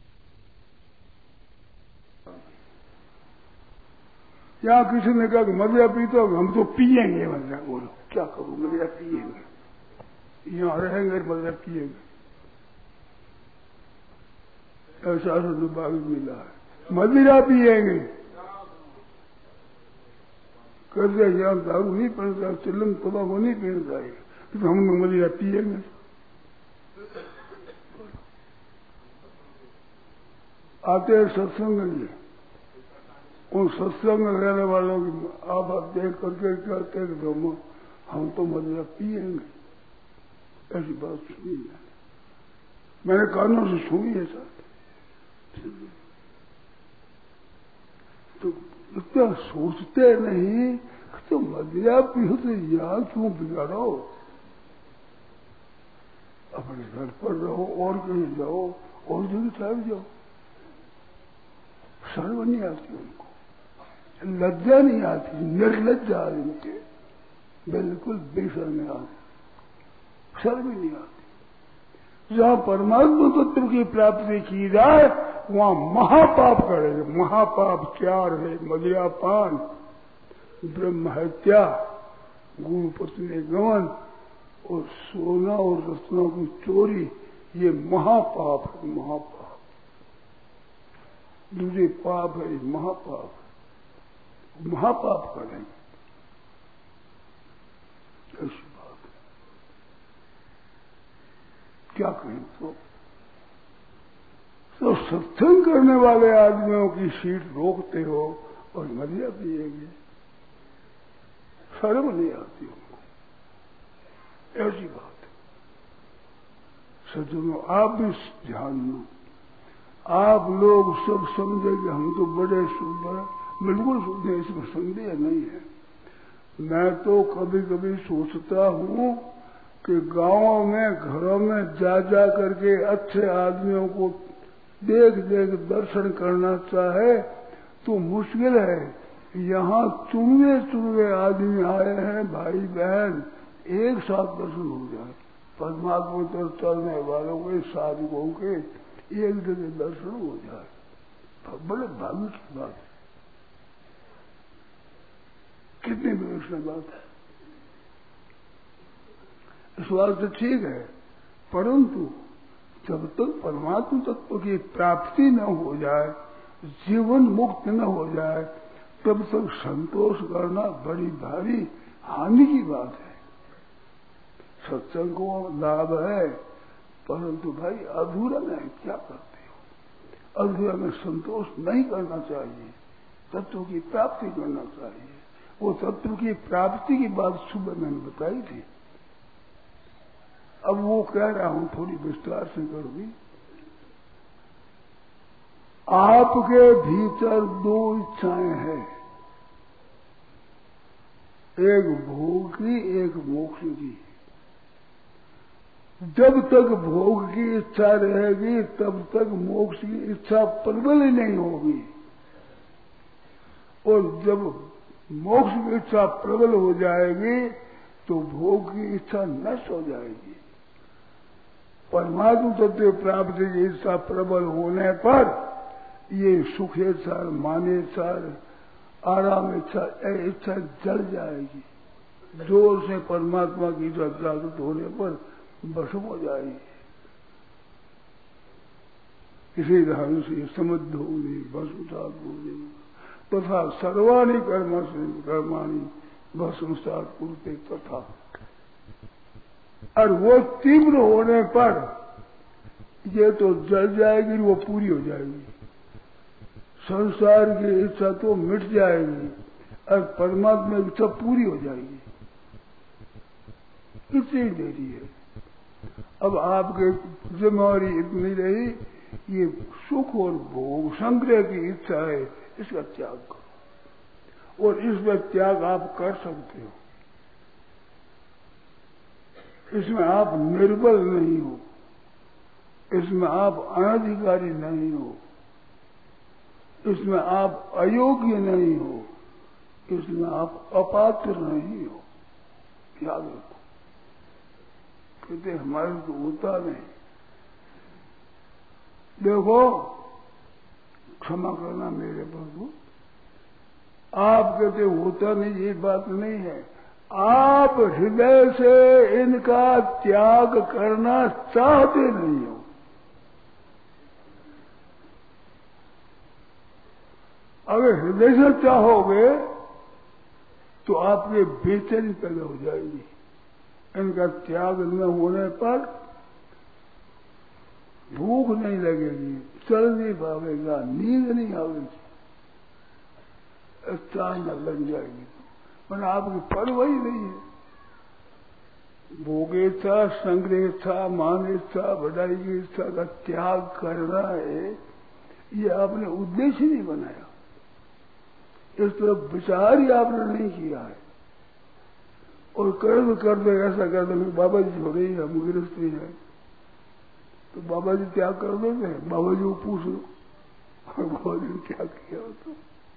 यहाँ किसी ने कहा कि मदिरा पीते हो, हम तो पियेंगे, बन रहा बोलो क्या करूं, मदिरा पियेंगे, यहाँ रहेंगे मदिरा पियेंगे, ऐसा बाग मिला है, मदिरा पियेंगे। कहते यहाँ दारू नहीं पीना, चिल्लम तंबाकू नहीं पीना चाहिए, तो हम मदिरा पियेंगे। आते हैं सत्संग लिए, उन सत्संग में रहने वालों की आप आप देख करके कहते हैं कि हम हम तो मदिरा पियेंगे, ऐसी बात सुनी है, मैंने कानों से सुनी है सर। तो इतना सोचते नहीं तो मदिरा पियो तो यहाँ क्यों बिगाड़ो, अपने घर पर रहो और कहीं जाओ और जगह चल जाओ। शर्म नहीं आती उनको, लज्जा नहीं आती, निर्लज्जा आदमी के बिल्कुल बेशर्म आदमी, शर्म नहीं आती। जहां परमात्मा तत्व की प्राप्ति की जाए वहां महापाप करेंगे। महापाप चार है, मदिरा पान, ब्रह्म हत्या, गुरु पत्नी गमन और सोना और रत्नों की चोरी, ये महापाप है, महापाप। दूसरे पाप है, महापाप, महापाप करेंगे। ऐसी बात है, क्या कहें। तो तो सत्संग करने वाले आदमियों की सीट रोकते हो और मरिया पिएंगे, शर्म नहीं आती उनको। ऐसी बात है। सज्जनों, आप भी ध्यान दो। आप लोग सब समझे कि हम तो बड़े सुंदर, बिल्कुल सुनते, इसमें संदेह नहीं है। मैं तो कभी कभी सोचता हूँ कि गांवों में, घरों में जा जा करके अच्छे आदमियों को देख देख दर्शन करना चाहे तो मुश्किल है। यहाँ चुनवे चुनवे आदमी आए हैं, भाई बहन, एक साथ दर्शन हो जाए। परमात्मा तो चलने वालों के, साधकों के एक जगह दर्शन हो जाए, बड़े भाग्य की बात है। कितनी विलक्षण बात है। इस बात से ठीक है, परंतु जब तक परमात्मा तत्व की प्राप्ति न हो जाए, जीवन मुक्त न हो जाए, तब तक संतोष करना बड़ी भारी हानि की बात है। सत्संग को लाभ है, परंतु भाई अधूरा में क्या करते हो। अधूरा में संतोष नहीं करना चाहिए, तत्व की प्राप्ति करना चाहिए। वो तत्व की प्राप्ति की बात सुबह मैंने बताई थी, अब वो कह रहा हूं, थोड़ी विस्तार से करूंगी। आपके भीतर दो इच्छाएं हैं, एक भोग की, एक मोक्ष की। जब तक भोग की इच्छा रहेगी तब तक मोक्ष की इच्छा प्रबल ही नहीं होगी, और जब मोक्ष की इच्छा प्रबल हो जाएगी तो भोग की इच्छा नष्ट हो जाएगी। परमात्मा तत्व प्राप्ति की इच्छा प्रबल होने पर ये सुख इच्छा, मान इच्छा, आराम इच्छा, इच्छा जल जाएगी। जोर से परमात्मा की इच्छा जागृत होने पर भस्म हो जाएगी। इसी ढंग से समृद्ध होगी, भस्मसात होगी। तथा सर्वाणी कर्म कर्माणी भस्मसात कुरुते तथा। और वो तीव्र होने पर ये तो जल जाएगी, वो पूरी हो जाएगी। संसार की इच्छा तो मिट जाएगी और परमात्मा की इच्छा पूरी हो जाएगी। इतनी देरी है। अब आपके जिम्मेवारी इतनी रही, ये सुख और भोग संग्रह की इच्छा है, इसका त्याग करो। और इसमें त्याग आप कर सकते हो, इसमें आप निर्बल नहीं हो, इसमें आप अनधिकारी नहीं हो, इसमें आप अयोग्य नहीं हो, इसमें आप अपात्र नहीं हो। याद रखो, कहते हमारे तो होता नहीं। देखो, क्षमा करना मेरे प्रभु, आप कहते होता नहीं, ये बात नहीं है। आप हृदय से इनका त्याग करना चाहते नहीं हो। अगर हृदय से चाहोगे तो आपके बेचैनी पैदा हो जाएगी। इनका त्याग न होने पर भूख नहीं लगेगी, चल नहीं पावेगा, नींद नहीं आवेगी, न लग जाएगी। पर आपकी परवाह ही नहीं है। भोग इच्छा, संग्रह इच्छा, मान इच्छा, बढ़ाई की इच्छा का त्याग करना है, ये आपने उद्देश्य नहीं बनाया। इस तरफ विचार ही आपने नहीं किया है। और कर्म कर दो, ऐसा कर दो, बाबा जी हो रही है, हम गृहस्थी है, तो बाबा जी त्याग कर दोगे? बाबा जी को पूछ लो, बाबा जी ने त्याग किया तो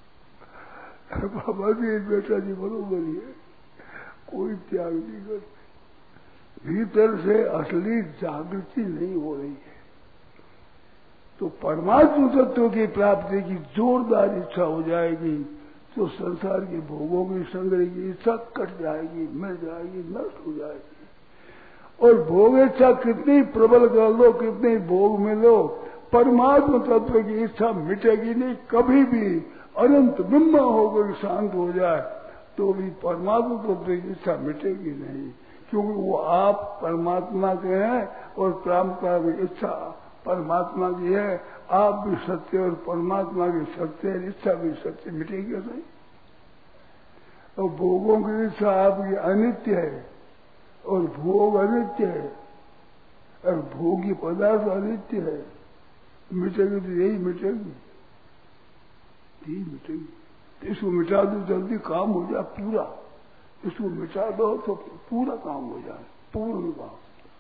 बाबा जी बेटा जी बरोबर ही है, कोई त्याग नहीं करते। भीतर से असली जागृति नहीं हो रही है, तो परमात्मा तत्व की प्राप्ति की जोरदार इच्छा हो जाएगी तो संसार के भोगों की संग्रह की इच्छा कट जाएगी, मिल जाएगी, नष्ट हो जाएगी। और भोग इच्छा कितनी प्रबल कर लो, कितने भोग में लो, परमात्मा तत्व की इच्छा मिटेगी नहीं कभी भी। अनंत ब्रह्म होकर शांत हो जाए तो भी परमात्मा तत्व की इच्छा मिटेगी नहीं, क्योंकि वो आप परमात्मा के हैं और परमात्मा की इच्छा परमात्मा की है। आप भी सत्य और परमात्मा की सत्य है, इच्छा भी सत्य, मिटेगी नहीं। और भोगों की इच्छा आपकी अनित्य है और भोग अनित्य है और भोगी पदार्थ अनित्य है। मिटेगी तो यही मिटेगी, यही मिटेगी। तो इसको मिटा दो जल्दी, काम हो जाए पूरा। इसको मिटा दो तो पूरा काम हो जाए, पूर्ण काम।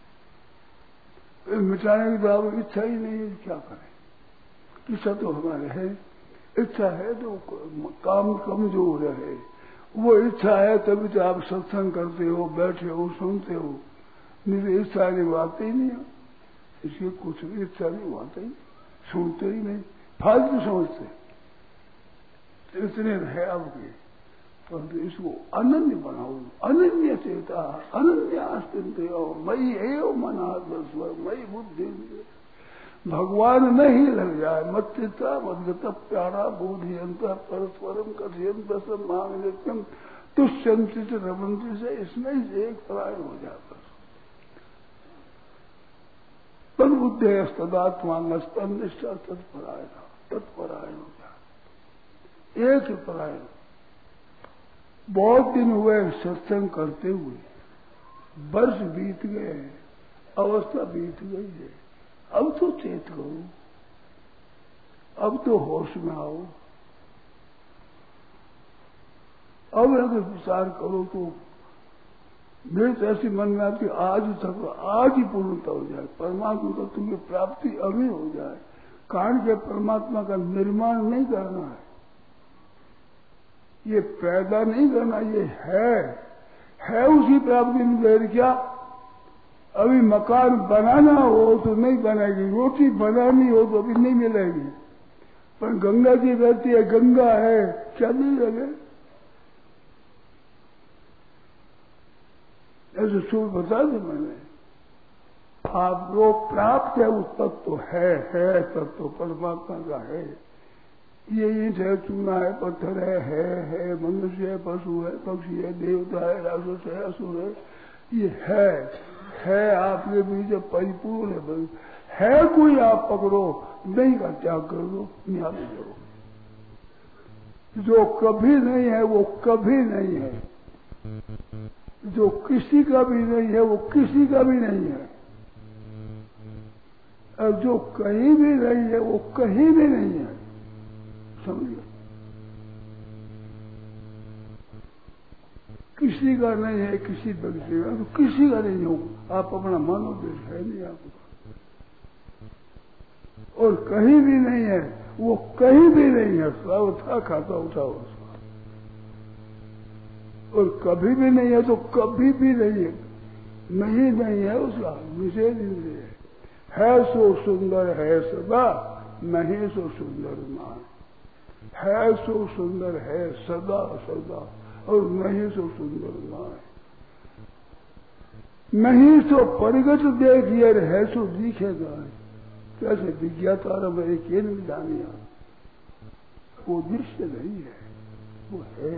मिटाने की तो आप इच्छा ही नहीं है, क्या करें। इच्छा तो हमारे है, इच्छा है तो काम कमजोर है। वो इच्छा है तभी तो आप सत्संग करते हो, बैठे हो, सुनते हो। नहीं इच्छा नहीं बातें ही नहीं हो, इसकी कुछ भी इच्छा नहीं बातें ही, सुनते ही नहीं, फालतू समझते। तो इतने है आपके, परंतु इसको अनन्य बनाओ। अनन्य चेता अनन्य आस्तित हो, मई एव मनास्वर मई बुद्धि। भगवान में ही लग जाए। मत चित्ता मदगत प्यारा बोधियंत परस्परम कथयंत मांग नित्यम तुष्यंति रमंति से, इसमें ही एक परायण हो जाता। तन बुद्धे तदात्मा नस्तन निष्ठा तत्परायण तत्परायण हो जाए, एक ही परायण। बहुत दिन हुए सत्संग करते हुए, वर्ष बीत गए, अवस्था बीत गई है। अब तो चेत करो, अब तो होश में आओ। अब अगर विचार करो तो मेरे तो ऐसी मन में आती, आज तक आज ही पूर्णता हो जाए, परमात्मा का तुम्हें प्राप्ति अभी हो जाए। कारण के परमात्मा का निर्माण नहीं करना है, ये पैदा नहीं करना, ये है है उसी प्राप्ति में देर क्या। अभी मकान बनाना हो तो नहीं बनेगी, रोटी बनानी हो तो अभी नहीं मिलेगी। पर गंगा जी रहती है, गंगा है, क्या नहीं लगे। ऐसे शुभ बता दे मैंने। आपको प्राप्त है उस तत्व है, है तत्व परमात्मा का है। ये ईंट है, चूना है, पत्थर है, है है मनुष्य है, पशु है, पक्षी है, देवता है, राक्षस है, असुर है, ये है है आपके बीच परिपूर्ण है। है कोई आप पकड़ो, नहीं का त्याग कर दो, यहाँ पे जाओ। जो कभी नहीं है वो कभी नहीं है, जो किसी का भी नहीं है वो किसी का भी नहीं है, और जो कहीं भी नहीं है वो कहीं भी नहीं है। समझिए, किसी का नहीं है, किसी व्यक्ति का तो किसी का नहीं हो। आप अपना मानो देश है नहीं आपका, और कहीं भी नहीं है वो कहीं भी नहीं है। सब था खाता उठा उसका, और कभी भी नहीं है तो कभी भी नहीं है। नहीं नहीं है उसका विशेष इंद्रिय है। है सो सुंदर है सदा, नहीं सो सुंदर ना है। सो सुंदर है सदा सदा, और नहीं सो सुंदर ना है। नहीं सो परिगत देखिए, है सो दिखेगा। कैसे विज्ञाता में एक जानिया, वो दृश्य नहीं है, वो है।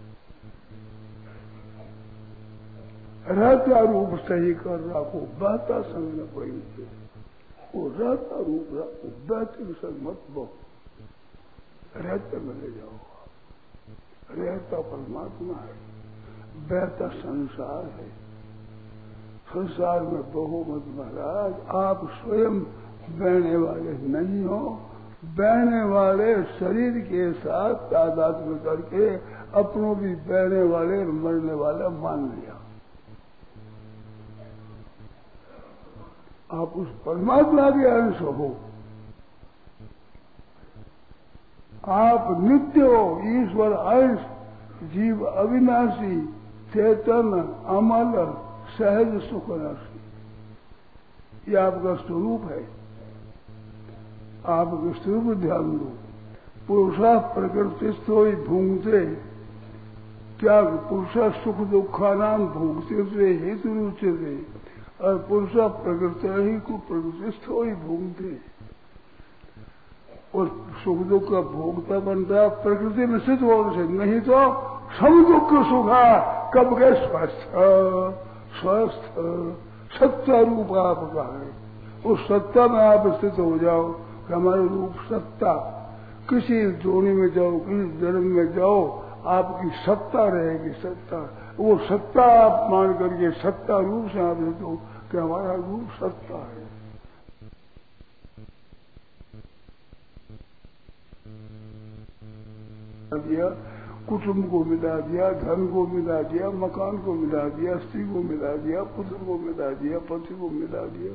रहता रूप सही कर रखो, बहता संग न कोई, वो रहता रूप रखो, बहते संग मत बो। रहते में ले जाओ, रहता परमात्मा है, बहता संसार है। संसार में बहो मत महाराज, आप स्वयं बहने वाले नहीं हो। बहने वाले शरीर के साथ तादात्म्य करके अपनों भी बहने वाले और मरने वाले मान लिया। आप उस परमात्मा के अंश हो, आप नित्य हो, ईश्वर अंश, जीव अविनाशी, चेतन, अमल, सहज सुख राशि। ये आपका स्वरूप है। आपके स्वरूप ध्यान दो। पुरुषा प्रकृतिस्थो ही भूंगते, क्या पुरुषा सुख दुखा नाम भूंगते से हेतु रुचते, और पुरुषा प्रकृति ही को प्रकृतिस्थो ही भूंगते। और सुख दुख का भोगता बनता प्रकृति में सिद्ध होने से, नहीं तो सब दुख सुखा कब गए स्वस्थ स्वस्थ सत्ता रूप आपका है। उस सत्ता में आप स्थित हो जाओ कि हमारे रूप सत्ता, किसी जोनी में जाओ, किसी जन्म में जाओ, आपकी सत्ता रहेगी। सत्ता, वो सत्ता आप मान करके सत्ता रूप से आप स्थित हो कि हमारा रूप सत्ता है। दिया कुटुंब को मिला दिया, धन को मिला दिया, मकान को मिला दिया, स्त्री को मिला दिया, पुत्र को मिला दिया, पति को मिला दिया।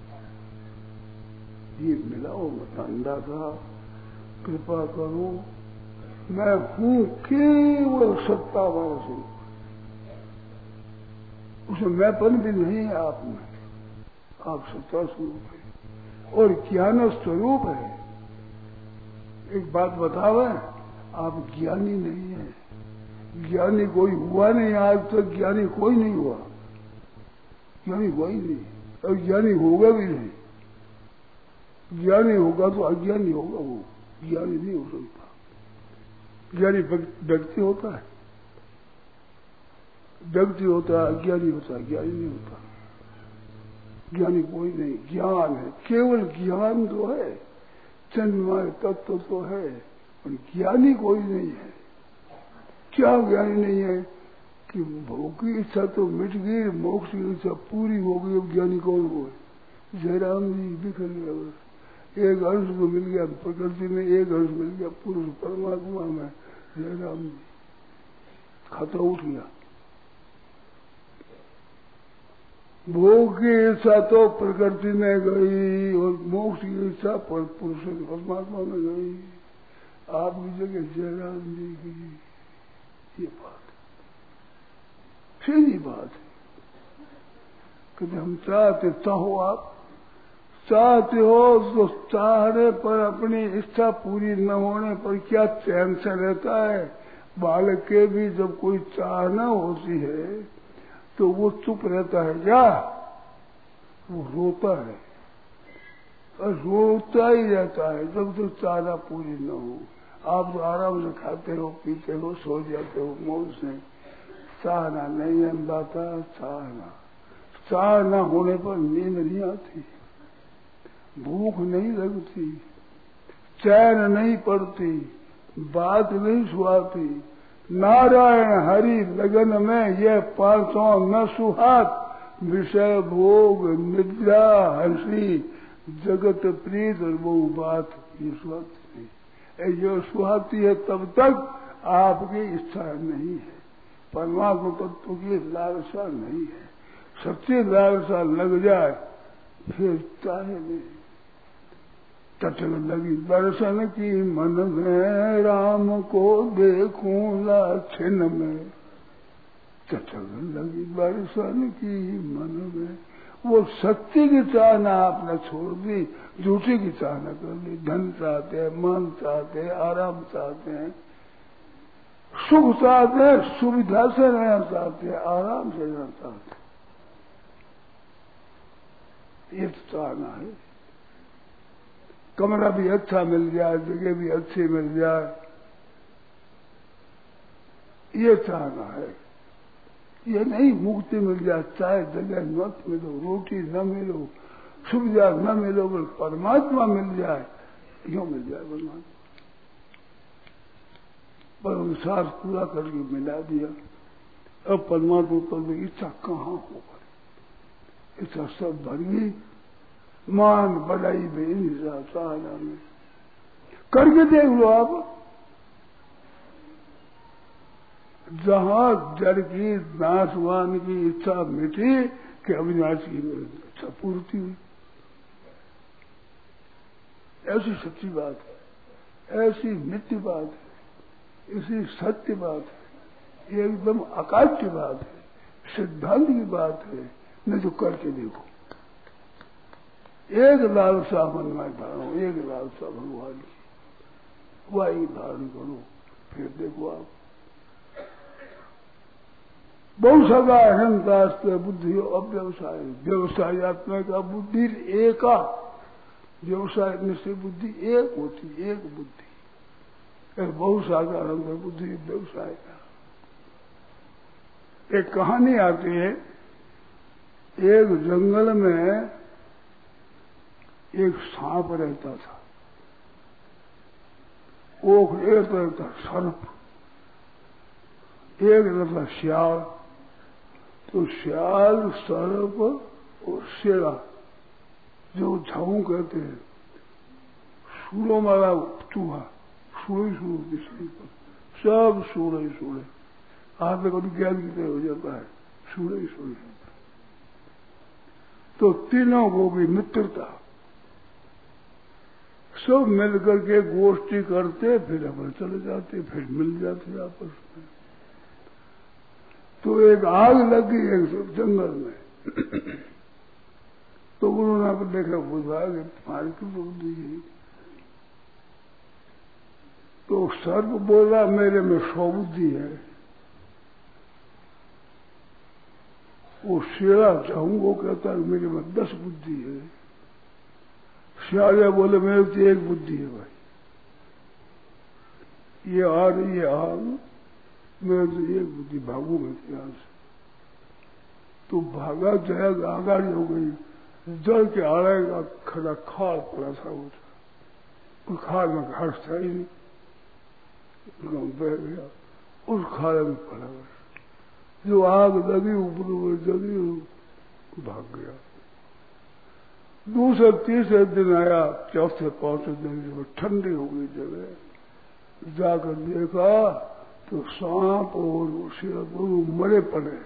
ये मिलाओ मत अंदाजा, कृपा करो, मैं हूं केवल सत्ता वाला स्वरूप, उसमें मैंपन भी नहीं है आप में, आप सत्ता स्वरूप है और ज्ञान स्वरूप है। एक बात बतावे, आप ज्ञानी नहीं है, ज्ञानी कोई हुआ नहीं, आज तक ज्ञानी कोई नहीं हुआ, ज्ञानी हुआ ही नहीं और ज्ञानी होगा भी नहीं। ज्ञानी होगा तो अज्ञानी होगा, वो ज्ञानी नहीं हो सकता। ज्ञानी व्यक्ति होता है, व्यक्ति होता है, अज्ञानी होता है, ज्ञानी नहीं होता। ज्ञानी कोई नहीं, ज्ञान है, केवल ज्ञान तो है, चंद्रमय तत्व तो है, ज्ञानी कोई नहीं है। क्या ज्ञानी नहीं है कि भोग की इच्छा तो मिट गई, मोक्ष की इच्छा पूरी हो गई, अब ज्ञानी कौन हो? जयराम जी बिखर गया, एक अंश को मिल गया प्रकृति में, एक अंश मिल गया पुरुष परमात्मा में, जयराम जी खाता उठ गया। भोग की इच्छा तो प्रकृति में गई और मोक्ष की इच्छा पर पुरुष परमात्मा में गई। आपकी जगह जयराम जी की ये बात सीधी बात है कि हम चाहते चाहो, आप चाहते हो तो चाहने पर अपनी इच्छा पूरी न होने पर क्या चैन से रहता है? बालक के भी जब कोई चाहना होती है तो वो चुप रहता है क्या? वो रोता है और रोता ही रहता है जब तक तो चाहना पूरी न हो। आप तो आराम से खाते हो, पीते हो, सो जाते हो मौज से, चाहना नहीं है बाता, चाहना चाहना होने पर नींद नहीं आती, भूख नहीं लगती, चैन नहीं पड़ती, बात नहीं सुहाती। नारायण हरि लगन में यह पांचों न सुहात, विषय भोग निद्रा हंसी जगत प्रीत और वो बात ये सुहाती नहीं। जो सुहाती है तब तक आपकी इच्छा नहीं है, परमात्मा तत्व की लालसा नहीं है। सच्ची लालसा लग जाए फिर चाहे नहीं। टटक लगी दर्शन की मन में, राम को देखूं लाछिन में। टटक लगी दर्शन की मन में, वो सत्य की चाहना आपने छोड़ दी, झूठी की चाहना कर दी। धन चाहते हैं, मन चाहते हैं, आराम चाहते हैं, सुख चाहते हैं, सुविधा से रहना चाहते हैं, आराम से रहना चाहते हैं। ये तो चाहना है। कमरा भी अच्छा मिल जाए, जगह भी अच्छी मिल जाए, ये चाहना है। ये नहीं मुक्ति मिल जाए, चाहे जगह न मिलो, रोटी न मिलो, सुविधा न मिलो, बल परमात्मा मिल जाए, क्यों मिल जाए परमात्मा? पर उन साथ पूरा करके मिला दिया। अब परमात्मा पर इच्छा कहाँ होगा? इच्छा सब भर गई, मान बढ़ाई बेनिशा चाहना में। करके देख लो आप, जहां जड़ की नाशवान की इच्छा मिटी कि अविनाश की इच्छा पूर्ति हुई। ऐसी सच्ची बात है, ऐसी नित्य बात है, ऐसी सत्य बात है, एकदम आकाश की बात है, सिद्धांत की बात है। न जो करके देखो, एक लालसा मन में धारो, एक लालसा भगवान की, वही धारण करो, फिर देखो आप बहु सदा अहंता बुद्धि अव्यवसाय, व्यवसायत्मक बुद्धि एका, व्यवसाय निश्चय बुद्धि एक होती, एक बुद्धि, बहुत साधारण है बुद्धि व्यवसाय का। एक कहानी आती है, एक जंगल में एक सांप रहता था, ओख एक रहता सर्प, एक रहता श्याल। तो श्याल, सर्प और शेरा, जो झाऊ कहते हैं, सूढ़ों वाला चूहा, सूढ़े सूढ़ की शरीर पर सब सूढ़े सूढ़े, हाथ में कभी ज्ञान की तरह हो जाता है, सूढ़े सूढ़े। तो तीनों को भी मित्रता, सब मिलकर के गोष्ठी करते, फिर अपने चले जाते, फिर मिल जाते आपस में। तो एक आग लगी एक जंगल में, तो उन्होंने आप देखा बुझा कि तुम्हारी क्यों बुद्धि है। तो सर्प बोला मेरे में सौ बुद्धि है। वो शेरा चाहूं वो कहता है मेरे में दस बुद्धि है। श्यालिया बोले मेरे तो एक बुद्धि है भाई, ये आ रही है आग, मेरे तो एक बुद्धि, भागू में यहाँ से। तो भागा जाएगा, आगाड़ी हो गई, जल के आड़े का खड़ा खाल पड़ा था, उस खाल में घास था ही नहीं, बह गया, उस खाल में पड़ा गया। जो आग लगी ऊपर ऊपर जगी, भाग गया। दूसरे तीसरे दिन आया, चौथे पांचवें दिन ठंडी हो गई जगह, जाकर देखा तो सांप और शेर दोनों मरे पड़े।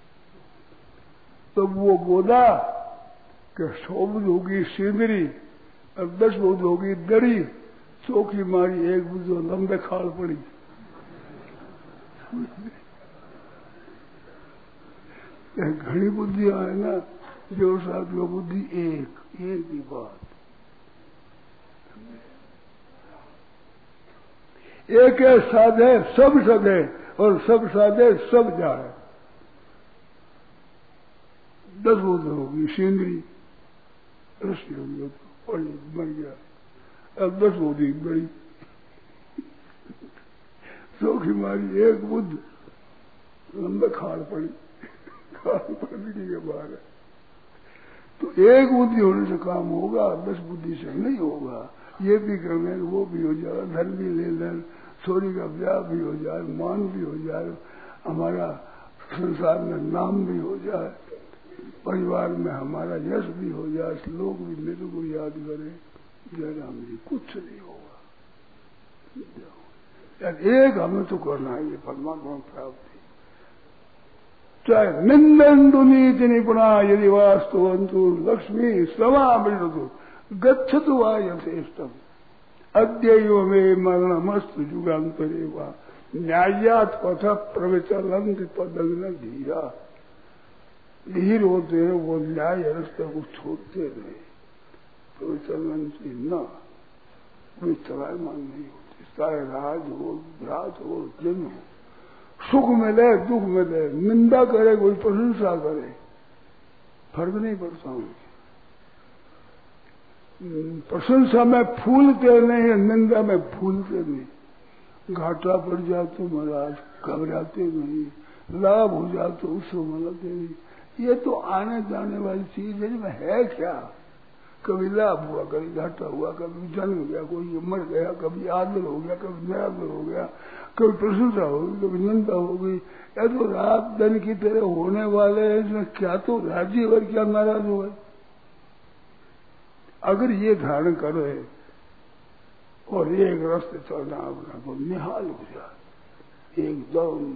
तब वो बोला कि सौ बुद्ध होगी सिंदरी और दस बुद्ध होगी दड़ी, चौकी मारी एक बुद्ध लंबे खाल पड़ी। घनी बुद्धियां है ना, जो साथियों बुद्धि एक एक ही बात, एक है साधे सब सदे और सब साधे सब जाए। दस बुद्ध होगी सिंदरी, रस्सी होगी पड़ी मर गया, अब दस होगी बड़ी, चौकी मारी एक बुद्ध लंबे खाल पड़ी, खाल पड़ने के बाद तो एक बुद्धि होने से काम होगा, दस बुद्धि से नहीं होगा। ये भी कर लें, वो भी हो जाए, धन भी ले लें, छोरी का ब्याह भी हो जाए, मान भी हो जाए, हमारा संसार में नाम भी हो जाए, परिवार में हमारा यश भी हो जाए, लोग भी मेरे को याद करें, जयराम जी कुछ नहीं होगा। यार एक हमें तो करना है, ये परमात्मा प्राप्ति। चाहे निंदन्तु नीति निपुणा यदि वास्तुवन्तु लक्ष्मी समामृतु गच्छतु वा यथेष्टम् अद्यैव मे मरणमस्तु युगान्तरे वा न्यायात् पथ प्रविचलन्ति पदग्न धीरा। धीर होते हैं वो न्याय रास्ते को छोड़ते रहे, प्रविचलन से न वे चलायमान नहीं होते, चाहे राज हो रात हो दिन हो, सुख मिले दुख मिले, निंदा करे कोई प्रशंसा करे, फर्क नहीं पड़ता उनकी। प्रशंसा में फूलते नहीं, निंदा में फूलते नहीं। घाटा पड़ जाए तो महाराज घबराते नहीं, लाभ हो जाए तो उसको मनाते नहीं। ये तो आने जाने वाली चीज है, इसमें है क्या? कभी लाभ हुआ, कभी घाटा हुआ, कभी जन्म गया, कोई मर गया, कभी आदर हो गया, कभी निरादर हो गया, कभी प्रशंसा होगी, कभी निंदा होगी। या तो रात दिन की तरह होने वाले हैं, इसमें क्या तो राजी और क्या नाराज हुए। अगर ये धारण करे और एक रास्ते चलना अपना तो निहाल हो जाए एकदम।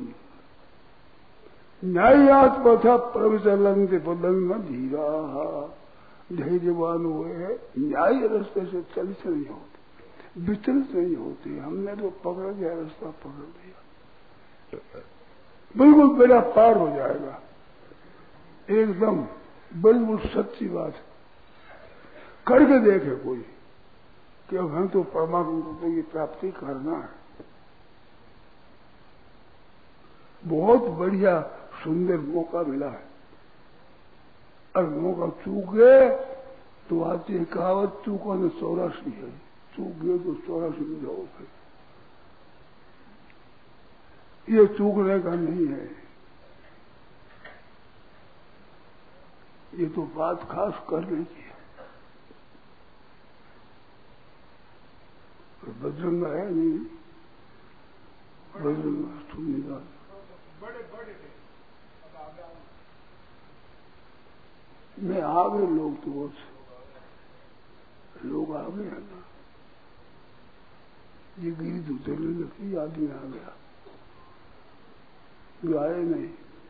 न्यायात पथा प्रविचलन्ति पदग्न धीरा, धैर्यवान हुए है, न्याय रास्ते से चलित नहीं होते, विचलित नहीं होते। हमने तो पकड़ गया, रास्ता पकड़ लिया, बिल्कुल बेड़ा पार हो जाएगा एकदम, बिल्कुल सच्ची बात है। करके देखे कोई कि हम तो परमात्मा की प्राप्ति करना है। बहुत बढ़िया सुंदर मौका मिला है, और मौका चूक गए तो आती है कहावत, चूका ने चौरासी है, चूक गए तो चौरासी में जाओ फिर। ये चूकने का नहीं है, ये तो बात खास करने की है। बजरंग है नहीं, बजरंग सुनिदार बड़े बड़े थे। में आ गए लोग, तो बहुत लोग आ गए हैं ना। ये गिरी तो उतरने लगती, आदमी आ गया, ये आए नहीं।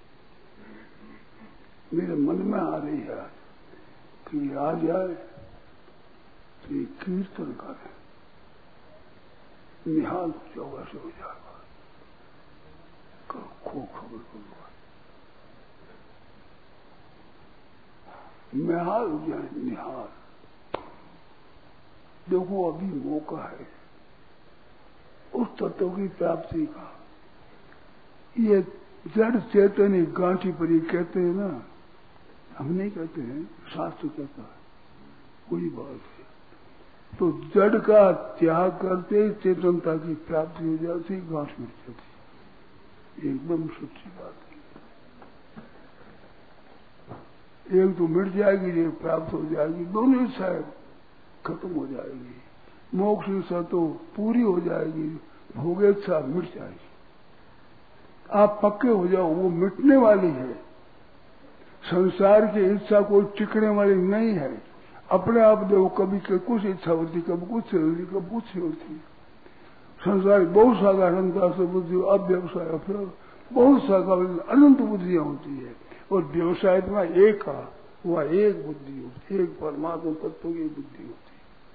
मेरे मन में आ रही है कि आ जाए तो ये कीर्तन करे, निहाल हो जाओगा, से हो जाएगा, खो खबर करूंगा, निहाल हो जाए, निहाल। देखो अभी मौका है उस तत्व की प्राप्ति का। ये जड़ चेतन गांठी पर ही कहते हैं ना, हम नहीं कहते हैं, शास्त्र कहता है, कोई बात है। तो जड़ का त्याग करते चेतनता की प्राप्ति हो जाती, गांठ मिट जाती, एकदम सच्ची बात है। एक तो मिट जाएगी, एक प्राप्त हो जाएगी, दोनों इच्छाएं खत्म हो जाएगी। मोक्ष इच्छा तो पूरी हो जाएगी, भोग इच्छा मिट जाएगी। आप पक्के हो जाओ, वो मिटने वाली है। संसार की इच्छा कोई टिकने वाली नहीं है। अपने आप देखो, कभी कुछ इच्छा होती, कभी कुछ होती, कभी कुछ होती। संसार बहुत साधारणता से बुद्धि, अब व्यवसाय, फिर बहुत साधारण अनंत बुद्धियां होती है, और व्यवसाय में एक का वह एक बुद्धि होती है, एक परमात्मा तत्व की बुद्धि होती है।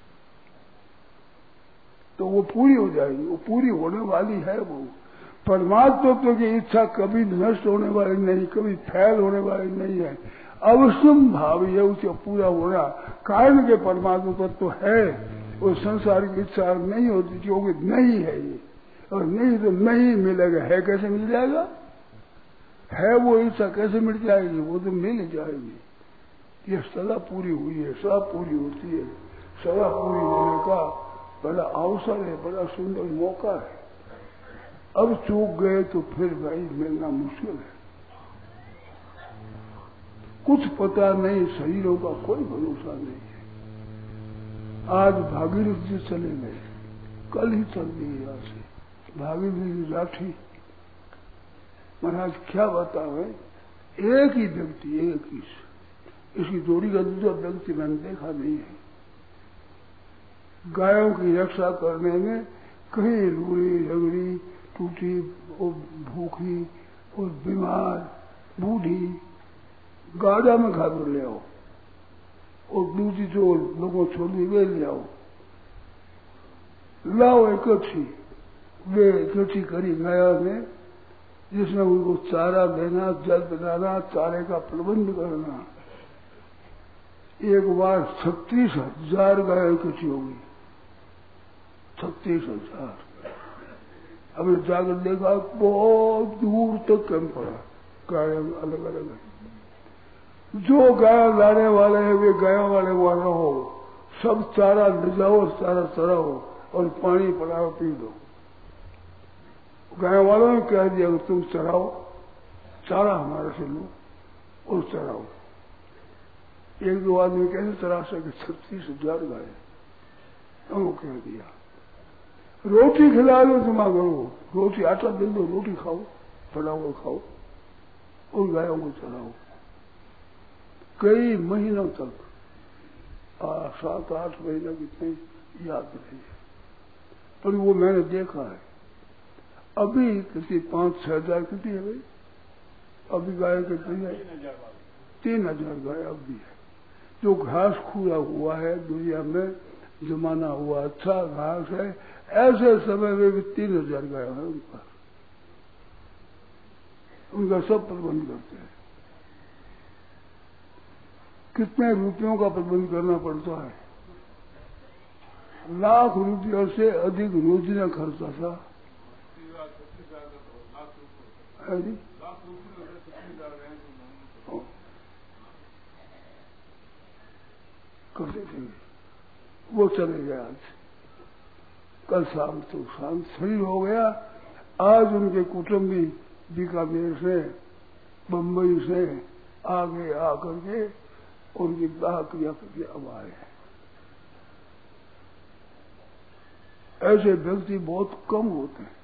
तो वो पूरी हो जाएगी, वो पूरी होने वाली है। वो परमात्मा तत्व की इच्छा कभी नष्ट होने वाली नहीं, कभी फैल होने वाली नहीं है, अवश्यम भाव है उसका पूरा होना। कारण के परमात्मा तत्व है, वो संसार की इच्छा नहीं होती, क्योंकि नहीं है ये, और नहीं तो नहीं मिलेगा। है कैसे मिल जाएगा? है वो इच्छा कैसे मिट जाएगी? वो तो मिल जाएगी। ये सदा पूरी हुई है, सदा पूरी होती है, सदा पूरी होने का बड़ा अवसर है, बड़ा सुंदर मौका है। अब चूक गए तो फिर भाई मिलना मुश्किल है। कुछ पता नहीं, शरीरों का कोई भरोसा नहीं है। आज भागीरथ जी चले गए, कल ही चल गई यहाँ से भागीरथ जी लाठी। महाराज क्या बतावे, एक ही व्यक्ति, एक ही, इसकी जोड़ी का दूसरा व्यक्ति मैंने देखा नहीं है। गायों की रक्षा करने में कहीं रूड़ी रगड़ी टूटी और भूखी और बीमार बूढ़ी गाड़ा में खाकर ले आओ, और दूसरी जो लोगों छोड़ दी वे ले आओ, लाओ इकट्ठी। वे इकट्ठी करी गाया में, जिसमें उनको चारा देना, जल पिलाना, चारे का प्रबंध करना। एक बार छत्तीस हजार गाय इकट्ठी हो गई, छत्तीस हजार। अभी जाकर देखा बहुत दूर तक कैंप पड़ा, गाय अलग अलग है। जो गाय लाने वाले हैं वे गायों वाले वहां रहो, सब चारा ले जाओ, चारा चराओ और पानी पिलाओ, पी दो। गाय वालों ने कह दिया कि तुम चराओ, चारा हमारे से लो और चराओ। एक दो आदमी कैसे चरा सके छत्तीस हजार गाय, उनको कह दिया। रोटी खिला लो, जमा करो, रोटी आटा दे दो, रोटी खाओ, पलाओ खाओ, उन गायों को चलाओ। कई महीनों तक, सात आठ महीने कितने याद नहीं है, पर वो मैंने देखा है। अभी किसी पांच छह हजार कितनी है भाई, अभी गाय कितनी है? तीन हजार गाय अभी है। जो घास खुला हुआ है दुनिया में, जमाना हुआ अच्छा घास है, ऐसे समय में भी तीन हजार गाय है उनका, उनका सब प्रबंध करते हैं। कितने रुपयों का प्रबंध करना पड़ता है, लाख रुपयों से अधिक रोजाना खर्चा था। है जी? करते थे। वो चले गए आज, कल शाम तो शाम शरीर हो गया। आज उनके कुटुंबी बीकानेर से, बम्बई से आगे आकर के उनकी दाह क्रिया करके अब आए हैं। ऐसे व्यक्ति बहुत कम होते हैं,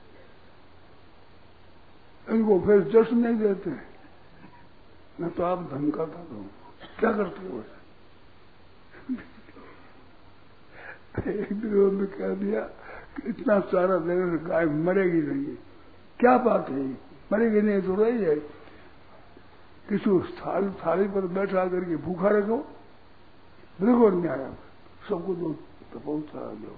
इनको फिर जश्न नहीं देते। न तो आप धमका था दो, क्या करते हो? एक दिन उन्होंने कह दिया कि इतना सारा देने से गाय मरेगी नहीं। क्या बात है, मरेगी नहीं तो रही है। किसी थाली थाली पर बैठा करके भूखा रखो, बिल्कुल नहीं आया, सबको दो तो पहुंचा दो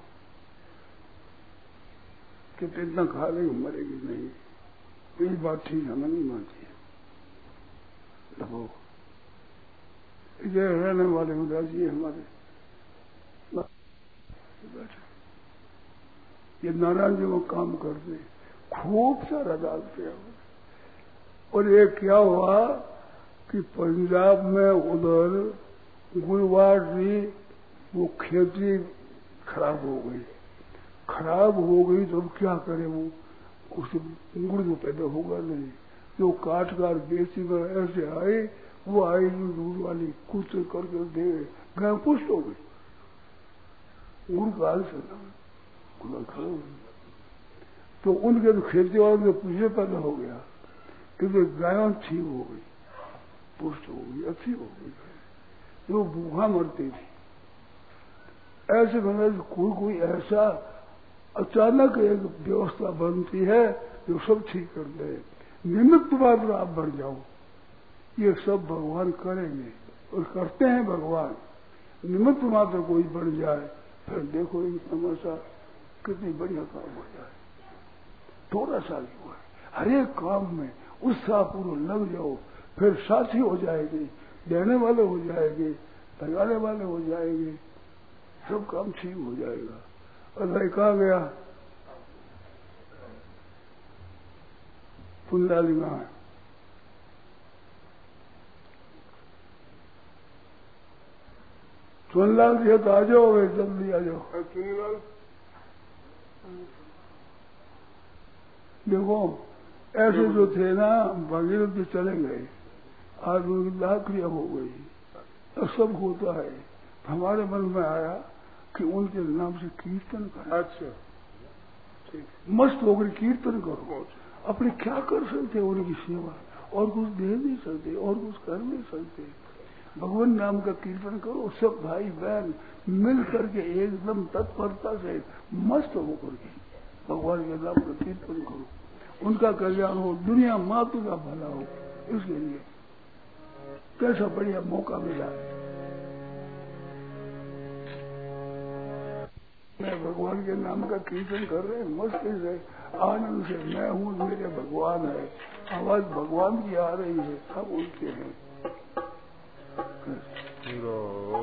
कि इतना खा लेगी मरेगी नहीं। ये बात ठीक हमें नहीं मानती है। देखो ये रहने वाले उदास जी हमारे बैठे, ये नारायण जी वो काम करते, खूब सारा डालते हैं। और ये क्या हुआ कि पंजाब में उधर गुरुवार भी वो खेती खराब हो गई। खराब हो गई तो अब क्या करे, वो उसे गुड़ तो पैदा होगा नहीं। जो काट काट बेची में ऐसे आए, वो आई दूध वाली कुछ करके दे गाय पुष्ट हो गई। गुड़ काल से खड़ा हो गई तो उनके तो खेती वालों के पूछे पैदा हो गया क्योंकि गायों ठीक हो गई, पुष्ट हो गई, अच्छी हो गई। वो भूखा मरती थी। ऐसे मतलब कोई कोई ऐसा अचानक एक व्यवस्था बनती है जो सब ठीक कर दे। निमित्त मात्र आप बढ़ जाओ, ये सब भगवान करेंगे और करते हैं भगवान। निमित्त मात्र कोई बढ़ जाए, फिर देखो ये तमाशा कितनी बढ़िया काम हो जाए। थोड़ा सा ही हुआ, हर एक काम में उत्साह पूर्व लग जाओ, फिर साथी हो जाएगी, देने वाले हो जाएंगे, लगाने वाले हो जाएंगे, सब काम ठीक हो जाएगा। अल्लाह कहा गया पुंडाली में सुनलाल जी तो आ जाओ, जल्दी आ जाओ। सुनलाल देखो ऐसे जो थे ना भागीरथ जी चले गए, आज उनकी दाह क्रिया हो गई। तो सब होता है, हमारे मन में आया कि उनके नाम से कीर्तन करें। अच्छा ठीक, मस्त होकर कीर्तन करो। अपने क्या कर सकते उनकी सेवा, और कुछ दे नहीं सकते और कुछ कर नहीं सकते। भगवान नाम का कीर्तन करो, सब भाई बहन मिल करके एकदम तत्परता से मस्त होकर के भगवान के नाम का कीर्तन करो। उनका कल्याण हो, दुनिया मात्र का भला हो। इसके लिए कैसा बढ़िया मौका मिला। मैं भगवान के नाम का कीर्तन कर रहे हैं मस्ती से, आनंद से। मैं हूँ, मेरे भगवान है, आवाज भगवान की आ रही है, सब उनके हैं।